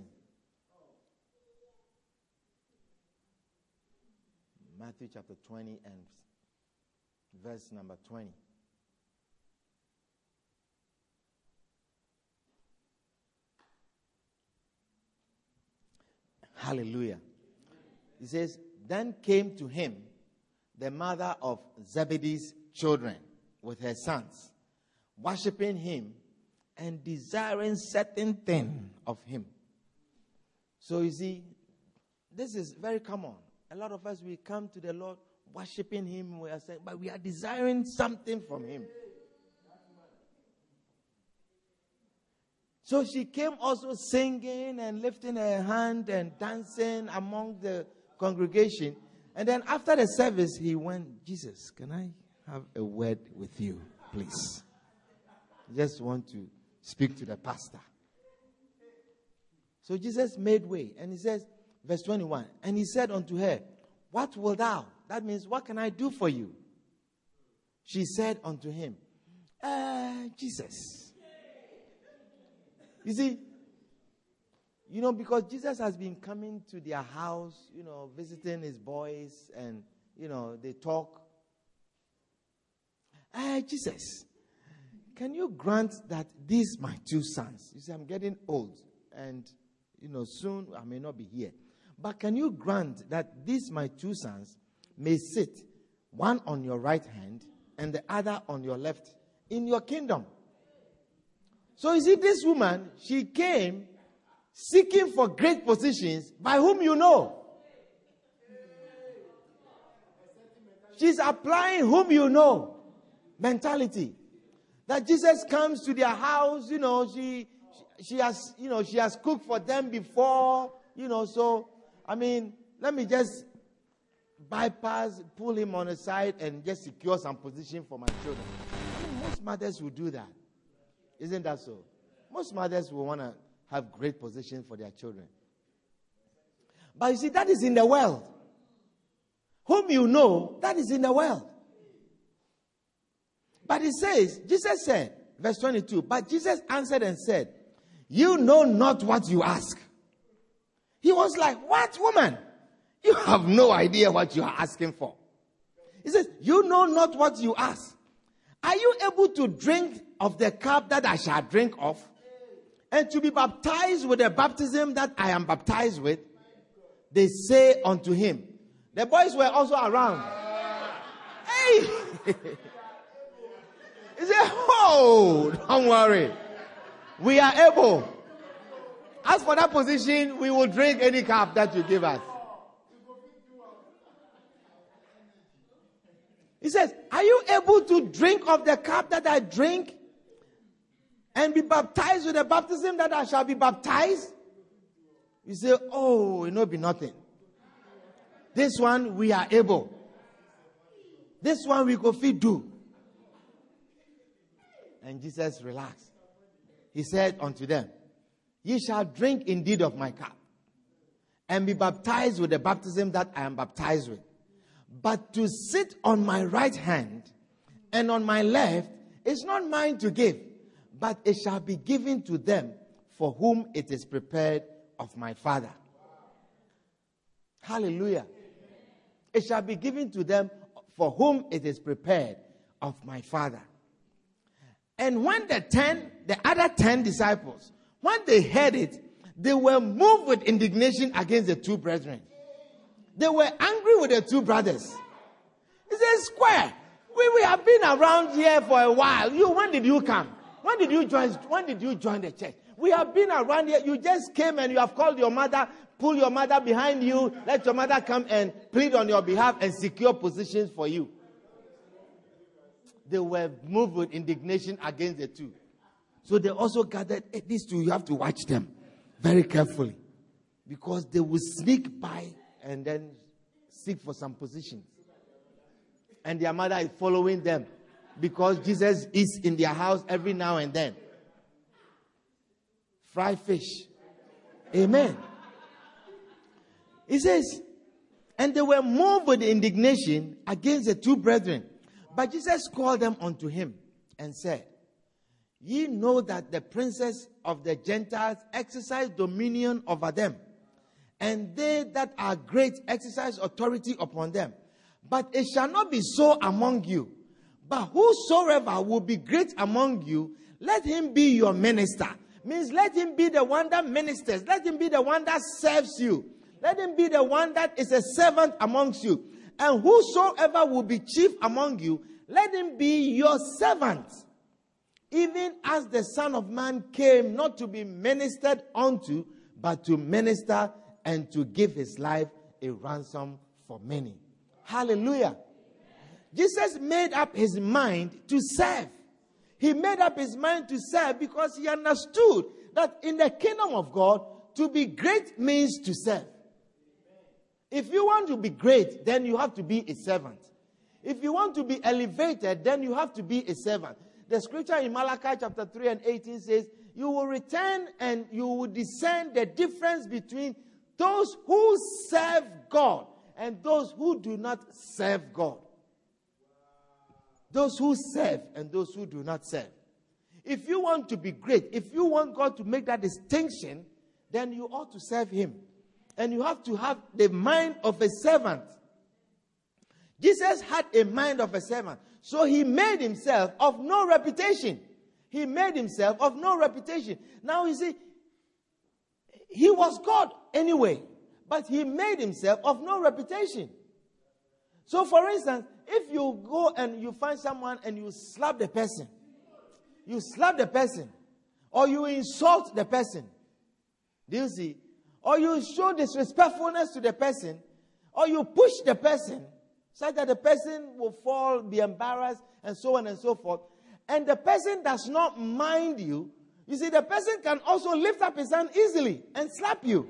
[SPEAKER 3] Matthew chapter 20 and verse number 20. Hallelujah. He says, then came to him the mother of Zebedee's children with her sons, worshiping him and desiring certain thing of him. So you see, this is very common. A lot of us, we come to the Lord worshiping him, we are saying, but we are desiring something from him. So she came also singing and lifting her hand and dancing among the congregation. And then after the service, he went, Jesus, can I have a word with you, please? I just want to speak to the pastor. So Jesus made way. And he says, verse 21, and he said unto her, what wilt thou? That means, what can I do for you? She said unto him, Jesus. You see, because Jesus has been coming to their house, visiting his boys, and, they talk. Jesus, can you grant that these my two sons, you see, I'm getting old, and, soon I may not be here. But can you grant that these my two sons may sit, one on your right hand and the other on your left, in your kingdom? So you see, this woman, she came seeking for great positions by whom you know. She's applying whom you know mentality. That Jesus comes to their house, she has cooked for them before, so, let me just pull him on the side and just secure some position for my children. Most mothers will do that. Isn't that so? Most mothers will want to have great position for their children. But you see, that is in the world. Whom you know, that is in the world. But it says, Jesus said, verse 22, but Jesus answered and said, you know not what you ask. He was like, what, woman? You have no idea what you are asking for. He says, you know not what you ask. Are you able to drink of the cup that I shall drink of? And to be baptized with the baptism that I am baptized with? They say unto him. The boys were also around. Hey! He said, oh, don't worry. We are able. As for that position, we will drink any cup that you give us. He says, are you able to drink of the cup that I drink and be baptized with the baptism that I shall be baptized? You say, oh, it will be nothing. This one we are able. This one we could fit do. And Jesus relaxed. He said unto them, ye shall drink indeed of my cup and be baptized with the baptism that I am baptized with. But to sit on my right hand and on my left is not mine to give, but it shall be given to them for whom it is prepared of my Father. Hallelujah. It shall be given to them for whom it is prepared of my Father. And when the other 10 disciples, when they heard it, they were moved with indignation against the two brethren. They were angry with the two brothers. He said, square, we have been around here for a while. When did you come? When did you join the church? We have been around here. You just came and you have called your mother, pull your mother behind you, let your mother come and plead on your behalf and secure positions for you. They were moved with indignation against the two. So they also gathered, these two, you have to watch them very carefully. Because they will sneak by and then seek for some positions. And their mother is following them. Because Jesus is in their house every now and then. Fried fish. Amen. He says, and they were moved with indignation against the two brethren. But Jesus called them unto him and said, ye know that the princes of the Gentiles exercise dominion over them, and they that are great exercise authority upon them. But it shall not be so among you. But whosoever will be great among you, let him be your minister. Means let him be the one that ministers. Let him be the one that serves you. Let him be the one that is a servant amongst you. And whosoever will be chief among you, let him be your servant. Even as the Son of Man came not to be ministered unto, but to minister and to give his life a ransom for many. Hallelujah. Jesus made up his mind to serve. He made up his mind to serve because he understood that in the kingdom of God, to be great means to serve. If you want to be great, then you have to be a servant. If you want to be elevated, then you have to be a servant. The scripture in Malachi chapter 3 and 18 says, you will return and you will discern the difference between those who serve God and those who do not serve God. Those who serve and those who do not serve. If you want to be great, if you want God to make that distinction, then you ought to serve him. And you have to have the mind of a servant. Jesus had a mind of a servant. So he made himself of no reputation. He made himself of no reputation. Now you see, he was God anyway. But he made himself of no reputation. So for instance, if you go and you find someone and you slap the person. You slap the person. Or you insult the person. Do you see? Or you show disrespectfulness to the person, or you push the person, such that the person will fall, be embarrassed, and so on and so forth. And the person does not mind you. You see, the person can also lift up his hand easily and slap you.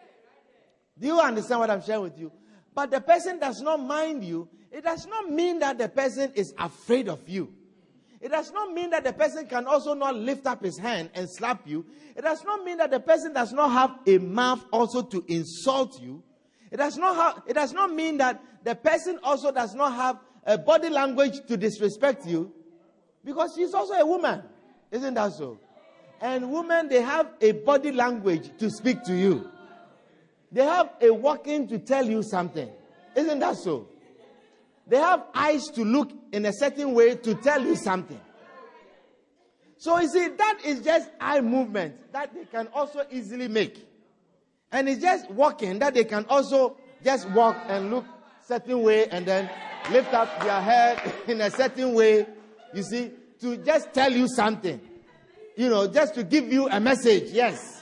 [SPEAKER 3] Do you understand what I'm sharing with you? But the person does not mind you. It does not mean that the person is afraid of you. It does not mean that the person can also not lift up his hand and slap you. It does not mean that the person does not have a mouth also to insult you. It does not mean that the person also does not have a body language to disrespect you, because she's also a woman. Isn't that so? And women, they have a body language to speak to you. They have a walking to tell you something. Isn't that so? They have eyes to look in a certain way to tell you something. So you see, that is just eye movement that they can also easily make. And it's just walking that they can also just walk and look certain way and then lift up their head in a certain way, you see, to just tell you something. You know, just to give you a message. Yes.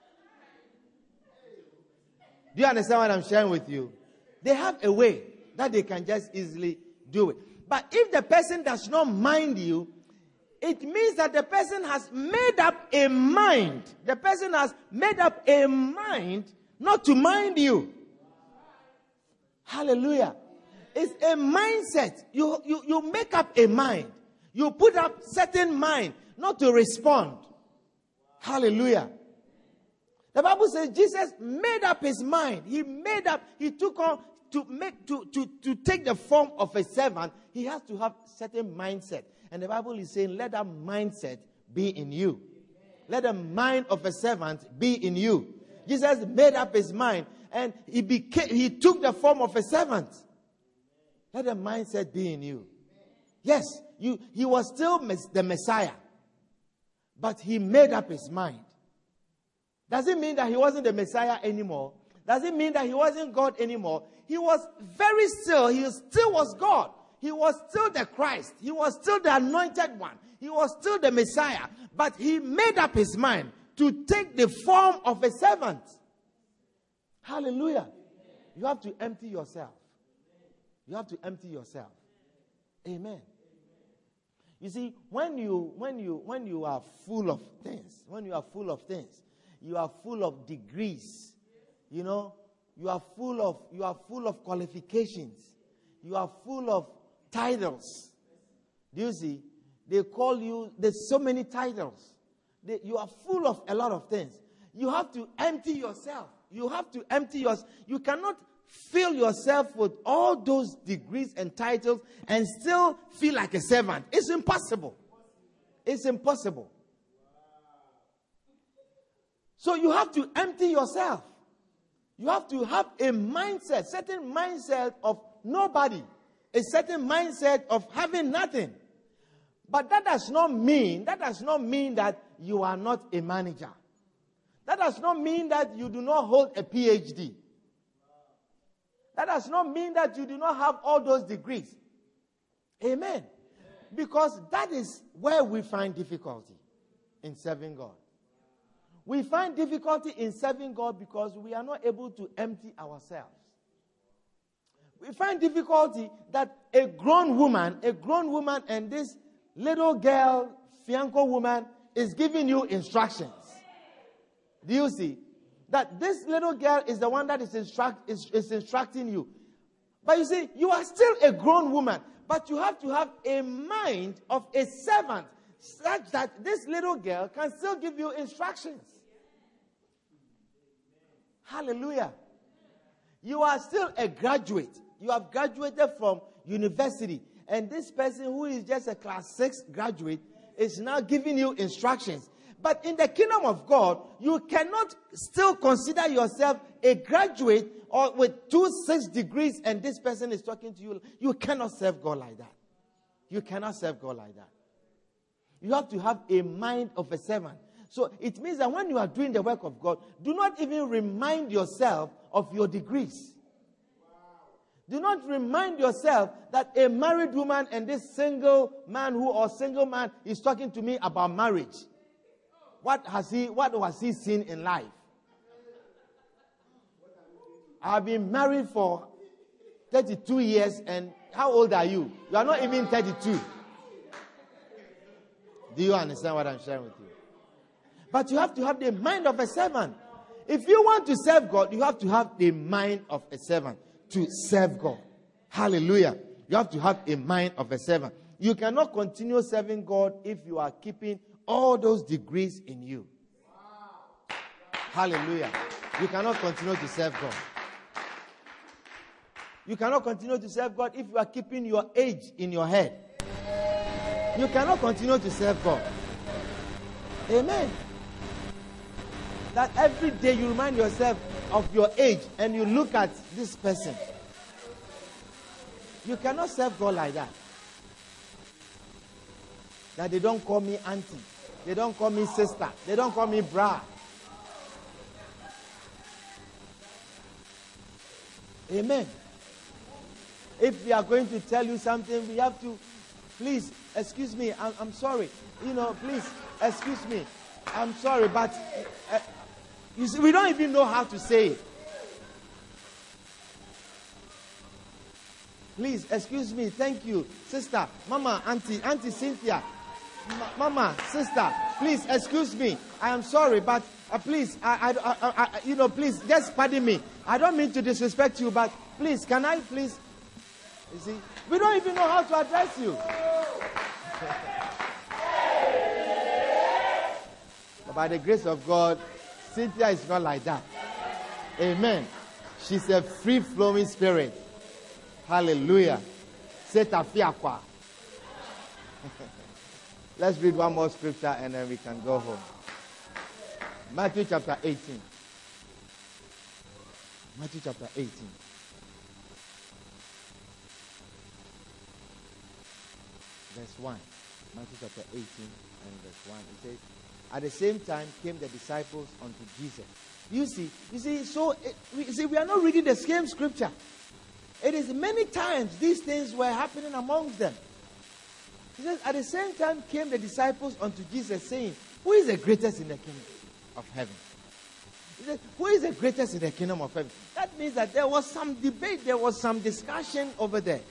[SPEAKER 3] Do you understand what I'm sharing with you? They have a way that they can just easily do it. But if the person does not mind you, it means that the person has made up a mind. The person has made up a mind not to mind you. Hallelujah. It's a mindset. You make up a mind. You put up certain mind not to respond. Hallelujah. The Bible says Jesus made up his mind. He took on to take the form of a servant. He has to have certain mindset. And the Bible is saying, let that mindset be in you. Let the mind of a servant be in you. Jesus made up his mind and he took the form of a servant. Let the mindset be in you. Yes, he was still the Messiah, but he made up his mind. Does it mean that he wasn't the Messiah anymore? Does it mean that he wasn't God anymore? He was he still was God. He was still the Christ. He was still the anointed one. He was still the Messiah. But he made up his mind to take the form of a servant. Hallelujah. You have to empty yourself. You have to empty yourself. Amen. You see, when you are full of things, you are full of degrees, you know, you are full of qualifications, you are full of titles. Do you see? They call you, there's so many titles. You are full of a lot of things. You have to empty yourself. You have to empty yourself. You cannot fill yourself with all those degrees and titles and still feel like a servant. It's impossible. It's impossible. So you have to empty yourself. You have to have a mindset, certain mindset of nobody, a certain mindset of having nothing. But that does not mean that you are not a manager. That does not mean that you do not hold a PhD. That does not mean that you do not have all those degrees. Amen. Because that is where we find difficulty in serving God. We find difficulty in serving God because we are not able to empty ourselves. We find difficulty that a grown woman and this little girl, fiancé woman, is giving you instructions. Do you see? That this little girl is the one that is instructing you. But you see, you are still a grown woman, but you have to have a mind of a servant such that this little girl can still give you instructions. Hallelujah. You are still a graduate. You have graduated from university. And this person who is just a class 6 graduate is now giving you instructions. But in the kingdom of God, you cannot still consider yourself a graduate or with 6 degrees and this person is talking to you. You cannot serve God like that. You cannot serve God like that. You have to have a mind of a servant. So it means that when you are doing the work of God, do not even remind yourself of your degrees. Do not remind yourself that a married woman and this single man is talking to me about marriage. What was he seen in life? I've been married for 32 years and how old are you? You are not even 32. Do you understand what I'm sharing with you? But you have to have the mind of a servant. If you want to serve God, you have to have the mind of a servant to serve God. Hallelujah. You have to have a mind of a servant. You cannot continue serving God if you are keeping all those degrees in you. Hallelujah. You cannot continue to serve God. You cannot continue to serve God if you are keeping your age in your head. You cannot continue to serve God. Amen. That every day you remind yourself of your age and you look at this person. You cannot serve God like that. That they don't call me auntie. They don't call me sister. They don't call me bra. Amen. If we are going to tell you something, we have to, please, excuse me, I'm sorry. Please, excuse me. I'm sorry, but you see, we don't even know how to say it. Please, excuse me, thank you. Sister, mama, auntie Cynthia. Mama, sister, please, excuse me. I am sorry, but please, please, just pardon me. I don't mean to disrespect you, but please, can I please? You see, we don't even know how to address you. But by the grace of God, Cynthia is not like that. Amen. She's a free-flowing spirit. Hallelujah. Let's read one more scripture and then we can go home. Matthew chapter 18. Matthew chapter 18. Verse 1. Matthew chapter 18 and verse 1. It says, at the same time came the disciples unto Jesus. You see, we are not reading the same scripture. It is many times these things were happening amongst them. He says, at the same time came the disciples unto Jesus, saying, who is the greatest in the kingdom of heaven? He said, who is the greatest in the kingdom of heaven? That means that there was some debate, there was some discussion over there.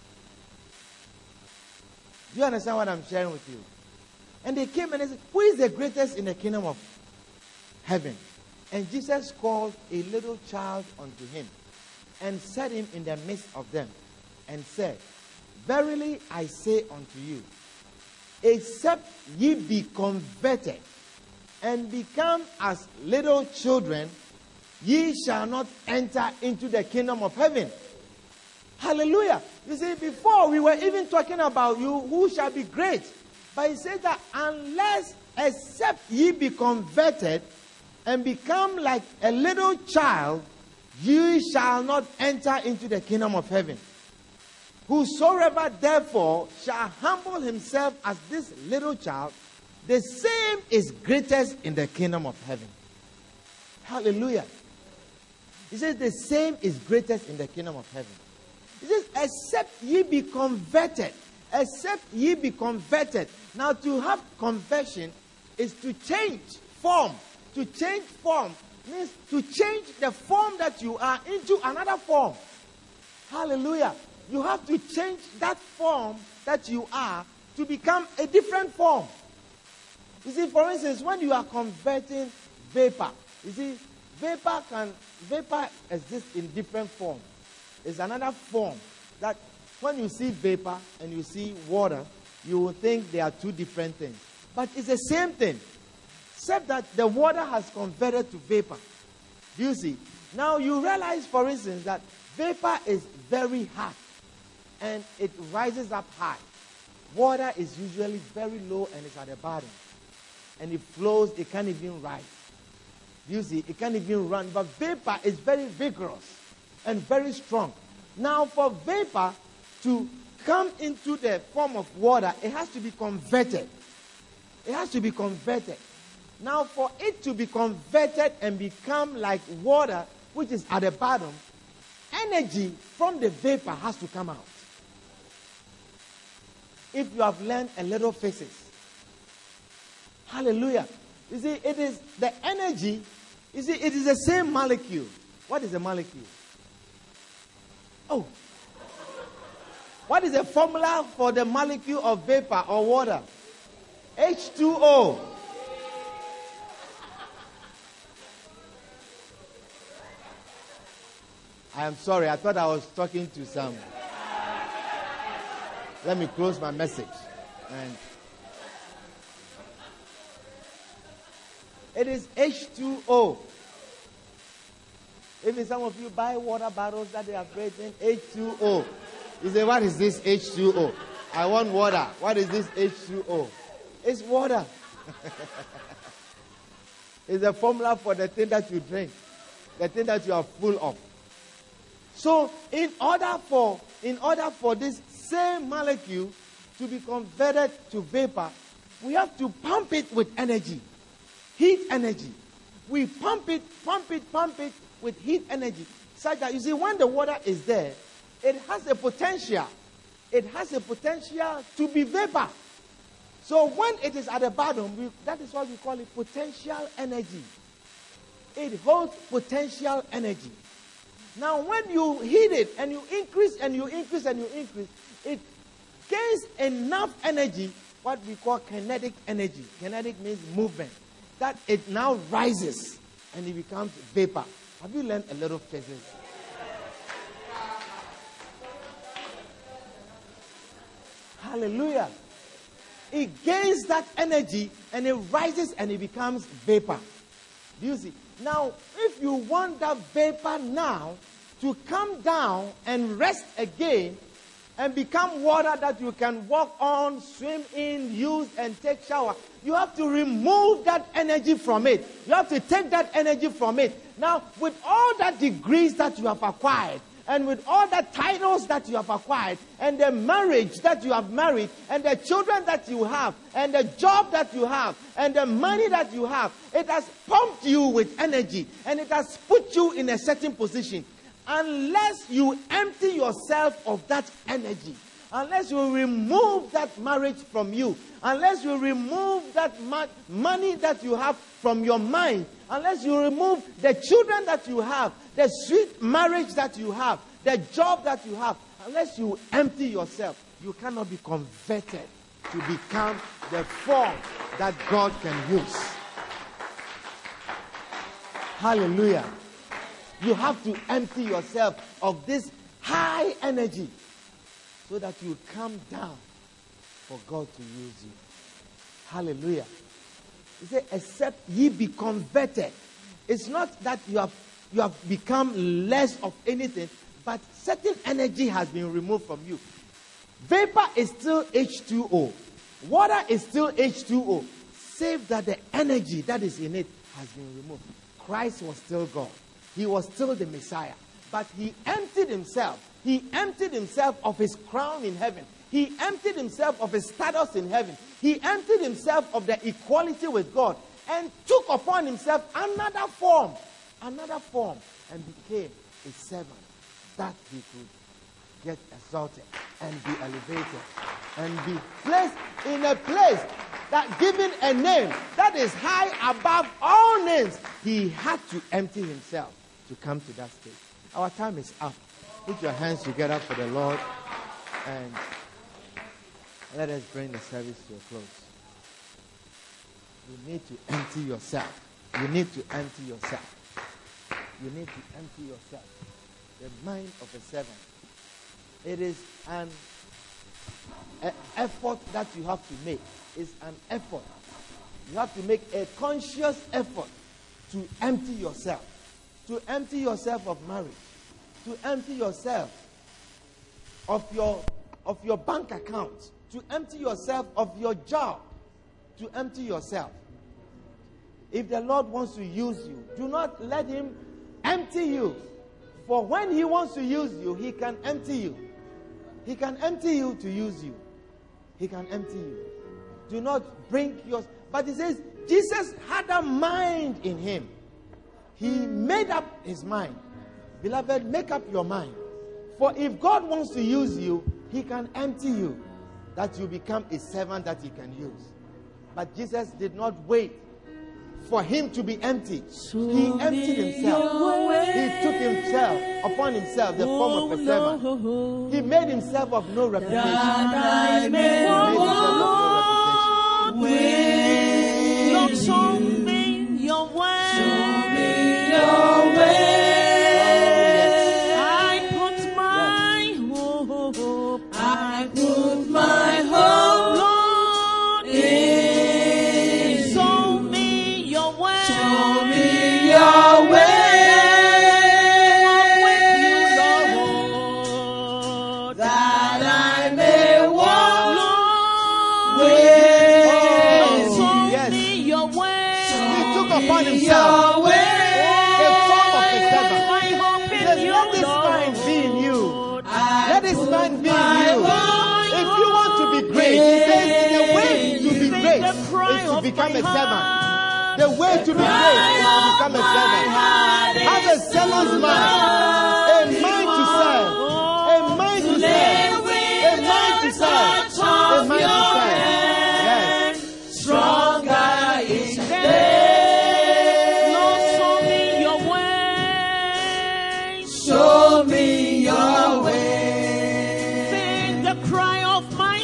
[SPEAKER 3] Do you understand what I'm sharing with you? And they came and they said, who is the greatest in the kingdom of heaven? And Jesus called a little child unto him and set him in the midst of them and said, verily I say unto you, except ye be converted and become as little children, ye shall not enter into the kingdom of heaven. Hallelujah. You see, before we were even talking about you, who shall be great. But he said that unless, except ye be converted and become like a little child, ye shall not enter into the kingdom of heaven. Whosoever therefore shall humble himself as this little child, the same is greatest in the kingdom of heaven. Hallelujah. He says the same is greatest in the kingdom of heaven. He says, except ye be converted. Except ye be converted. Now, to have conversion is to change form. To change form means to change the form that you are into another form. Hallelujah. You have to change that form that you are to become a different form. You see, for instance, when you are converting vapor, you see, vapor exists in different forms. It's another form that when you see vapor and you see water, you will think they are two different things. But it's the same thing, except that the water has converted to vapor. Do you see? Now you realize, for instance, that vapor is very hot and it rises up high. Water is usually very low and it's at the bottom. And it flows, it can't even rise. Do you see? It can't even run. But vapor is very vigorous and very strong. Now for vapor to come into the form of water, it has to be converted. It has to be converted. Now for it to be converted and become like water, which is at the bottom, energy from the vapor has to come out. If you have learned a little physics. Hallelujah. You see, it is the energy. You see, it is the same molecule. What is a molecule? Oh. What is the formula for the molecule of vapor or water? H2O. I am sorry. I thought I was talking to some. Let me close my message. And it is H2O. Even some of you buy water bottles that they have written H2O. You say, what is this H2O? I want water. What is this H2O? It's water. It's a formula for the thing that you drink, the thing that you are full of. So, in order for this same molecule to be converted to vapor, we have to pump it with energy, heat energy. We pump it with heat energy, such that, you see, when the water is there, it has a potential. It has a potential to be vapor. So when it is at the bottom, that is why we call it potential energy. It holds potential energy. Now when you heat it and you increase and you increase and you increase, it gains enough energy, what we call kinetic energy. Kinetic means movement. That it now rises and it becomes vapor. Have you learned a little physics? Hallelujah. It gains that energy and it rises and it becomes vapor. Do you see? Now, if you want that vapor now to come down and rest again and become water that you can walk on, swim in, use and take shower, you have to remove that energy from it. You have to take that energy from it. Now, with all that degrees that you have acquired, and with all the titles that you have acquired, and the marriage that you have married, and the children that you have, and the job that you have, and the money that you have, it has pumped you with energy, and it has put you in a certain position. Unless you empty yourself of that energy, unless you remove that marriage from you, unless you remove that money that you have from your mind, unless you remove the children that you have, the sweet marriage that you have, the job that you have, unless you empty yourself, you cannot be converted to become the form that God can use. Hallelujah. You have to empty yourself of this high energy so that you come down for God to use you. Hallelujah. He said, except ye be converted. It's not that you have become less of anything, but certain energy has been removed from you. Vapor is still H2O. Water is still H2O. Save that the energy that is in it has been removed. Christ was still God. He was still the Messiah. But he emptied himself. He emptied himself of his crown in heaven. He emptied himself of his status in heaven. He emptied himself of the equality with God and took upon himself another form, and became a servant, that he could get exalted and be elevated and be placed in a place that, given a name that is high above all names, he had to empty himself to come to that stage. Our time is up. Put your hands together for the Lord and let us bring the service to a close. You need to empty yourself. You need to empty yourself. You need to empty yourself. The mind of a servant. It is an effort that you have to make. It's an effort. You have to make a conscious effort to empty yourself. To empty yourself of marriage. To empty yourself of your bank account. To empty yourself of your job. To empty yourself. If the Lord wants to use you, do not let him empty you. For when he wants to use you, he can empty you. He can empty you to use you. He can empty you. Do not bring yours. But he says, Jesus had a mind in him. He made up his mind. Beloved, make up your mind. For if God wants to use you, he can empty you, that you become a servant that he can use. But Jesus did not wait for him to be empty. He emptied himself. He took himself upon himself the form of a servant. He made himself of no reputation. He made himself of no reputation.
[SPEAKER 5] Lord, show me your way. Show me your way. I put my hope. I put my hope, Lord, in. Show me your way. Show me your way.
[SPEAKER 3] upon himself the form of a servant. He says, let this mind be in you. Let this mind be in you. If you want to be great, he says the way to be great is to become a servant. The way to be great is to become a servant. Have a servant's mind. A mind to serve. A mind to serve. A mind to serve. A mind to serve. Yes.
[SPEAKER 5] Stronger each day. Lord, show me your way. Show me your way. Sing the cry of my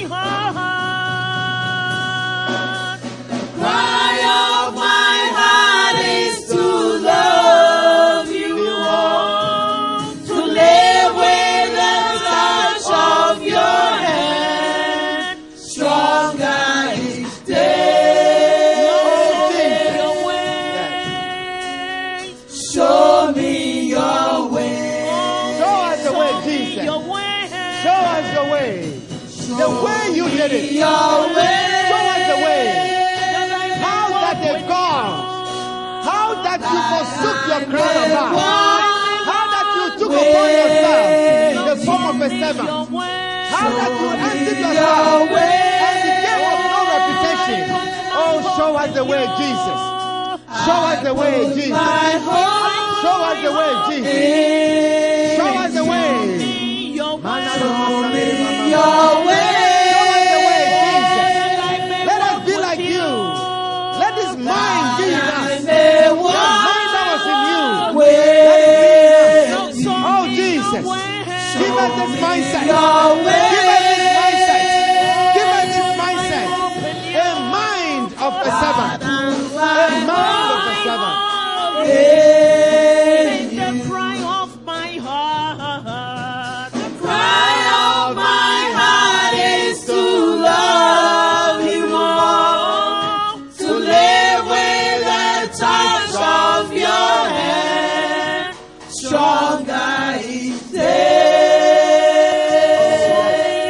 [SPEAKER 5] heart. The cry of my heart is to love you all, to live with the touch of your hand. Stronger each day. Show me your way.
[SPEAKER 3] Show us the way, Jesus. Show us the way. The way you did it.
[SPEAKER 5] Your way.
[SPEAKER 3] Show us the way. How that they've gone. How that you forsook your crown of life. How that you took upon yourself the form of a servant. How that you emptied yourself and became of no reputation. Oh, show us the way, Jesus. Show us the way, Jesus. Show us the way, Jesus. Show us the way.
[SPEAKER 5] Your way.
[SPEAKER 3] Show us the way, Jesus. Let us be like you. Let this mind be in us. The mind that was in you. Let it be in us. Oh, Jesus. Give us this mindset. Give us this mindset. Give us this mindset. A mind of a servant. A mind of a servant.
[SPEAKER 5] The cry of my heart. The cry of my heart is to love you more, to live with the touch of your hand. Stronger each day.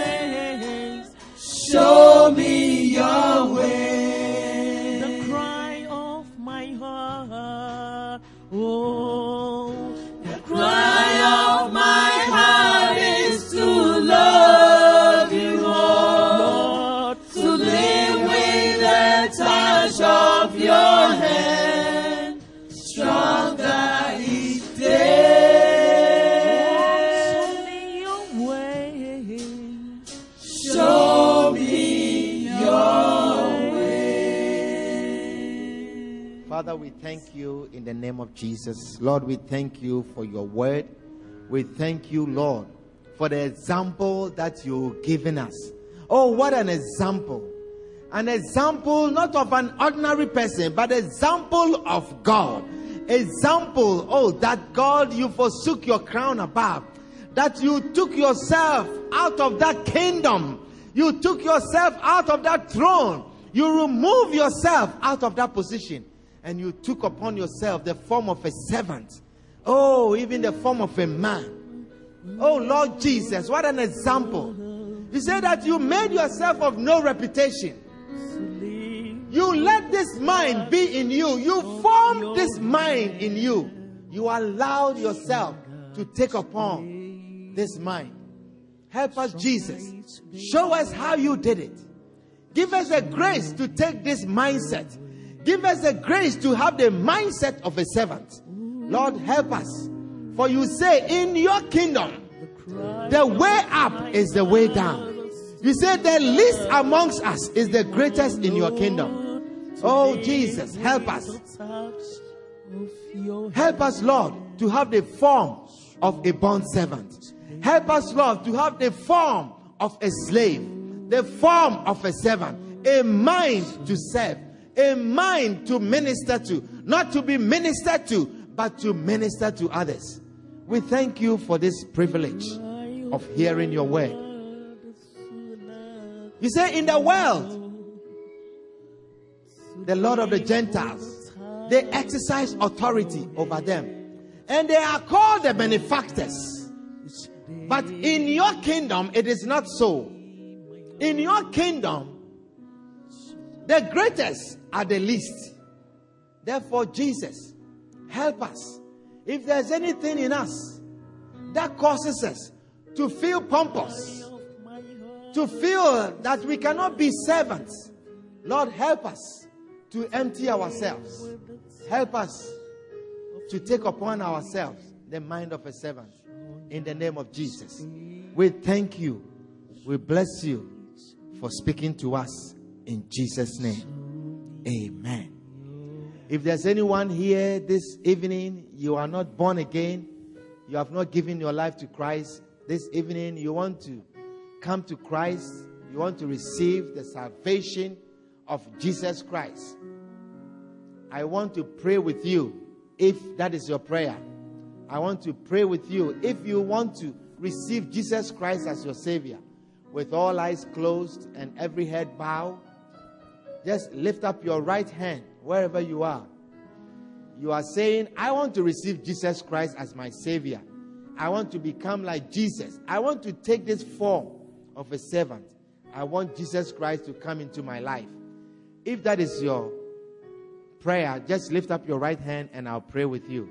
[SPEAKER 5] Show me your way. The cry of my heart. Oh, the cry of my heart is to love you, Lord, to live with the touch of your hand. Stronger each day. Show me your way. Show me your way.
[SPEAKER 3] Father, we thank you in the name of Jesus. Lord, we thank you for your word. We thank you, Lord, for the example that you've given us. Oh, what an example. An example not of an ordinary person, but example of God. Example, oh, that God, you forsook your crown above. That you took yourself out of that kingdom. You took yourself out of that throne. You removed yourself out of that position. And you took upon yourself the form of a servant. Oh, even the form of a man. Oh, Lord Jesus, what an example. You said that you made yourself of no reputation. You let this mind be in you. You formed this mind in you. You allowed yourself to take upon this mind. Help us, Jesus. Show us how you did it. Give us the grace to take this mindset. Give us the grace to have the mindset of a servant. Lord, help us. For you say, in your kingdom, the way up is the way down. You say the least amongst us is the greatest in your kingdom. Oh, Jesus, help us. Help us, Lord, to have the form of a bond servant. Help us, Lord, to have the form of a slave, the form of a servant, a mind to serve, a mind to minister to, not to be ministered to, but to minister to others. We thank you for this privilege of hearing your word. You say in the world, the Lord of the Gentiles, they exercise authority over them. And they are called the benefactors. But in your kingdom, it is not so. In your kingdom, the greatest are the least. Therefore, Jesus, help us. If there's anything in us that causes us to feel pompous, to feel that we cannot be servants, Lord, help us to empty ourselves. Help us to take upon ourselves the mind of a servant. In the name of Jesus, we thank you. We bless you for speaking to us. In Jesus' name, amen. If there's anyone here this evening, you are not born again, you have not given your life to Christ, this evening you want to come to Christ, you want to receive the salvation of Jesus Christ, I want to pray with you. If that is your prayer, I want to pray with you. If you want to receive Jesus Christ as your Savior, with all eyes closed and every head bowed, just lift up your right hand wherever you are. You are saying, I want to receive Jesus Christ as my Savior. I want to become like Jesus. I want to take this form of a servant. I want Jesus Christ to come into my life. If that is your prayer, just lift up your right hand and I'll pray with you.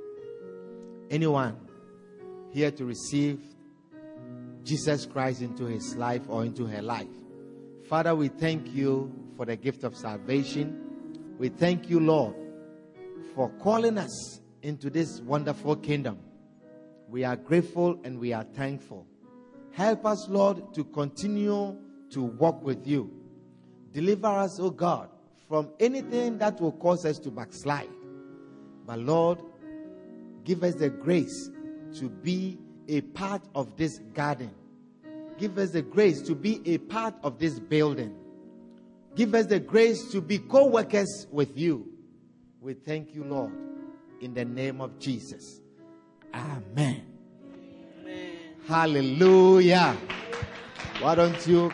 [SPEAKER 3] Anyone here to receive Jesus Christ into his life or into her life? Father, we thank you for the gift of salvation. We thank you, Lord, for calling us into this wonderful kingdom. We are grateful and we are thankful. Help us, Lord, to continue to walk with you. Deliver us, O God, from anything that will cause us to backslide. But Lord, give us the grace to be a part of this garden. Give us the grace to be a part of this building. Give us the grace to be co-workers with you. We thank you, Lord, in the name of Jesus. Amen. Amen. Hallelujah. Why don't you...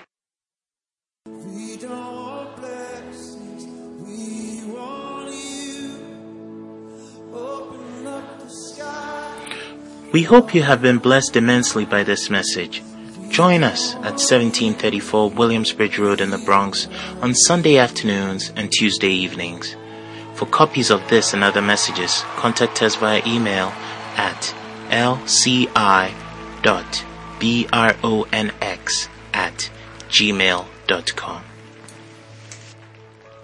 [SPEAKER 2] We don't want blessings, we want you. Open up the sky.
[SPEAKER 1] We hope you have been blessed immensely by this message. Join us at 1734 Williamsbridge Road in the Bronx on Sunday afternoons and Tuesday evenings. For copies of this and other messages, contact us via email at lci.bronx@gmail.com.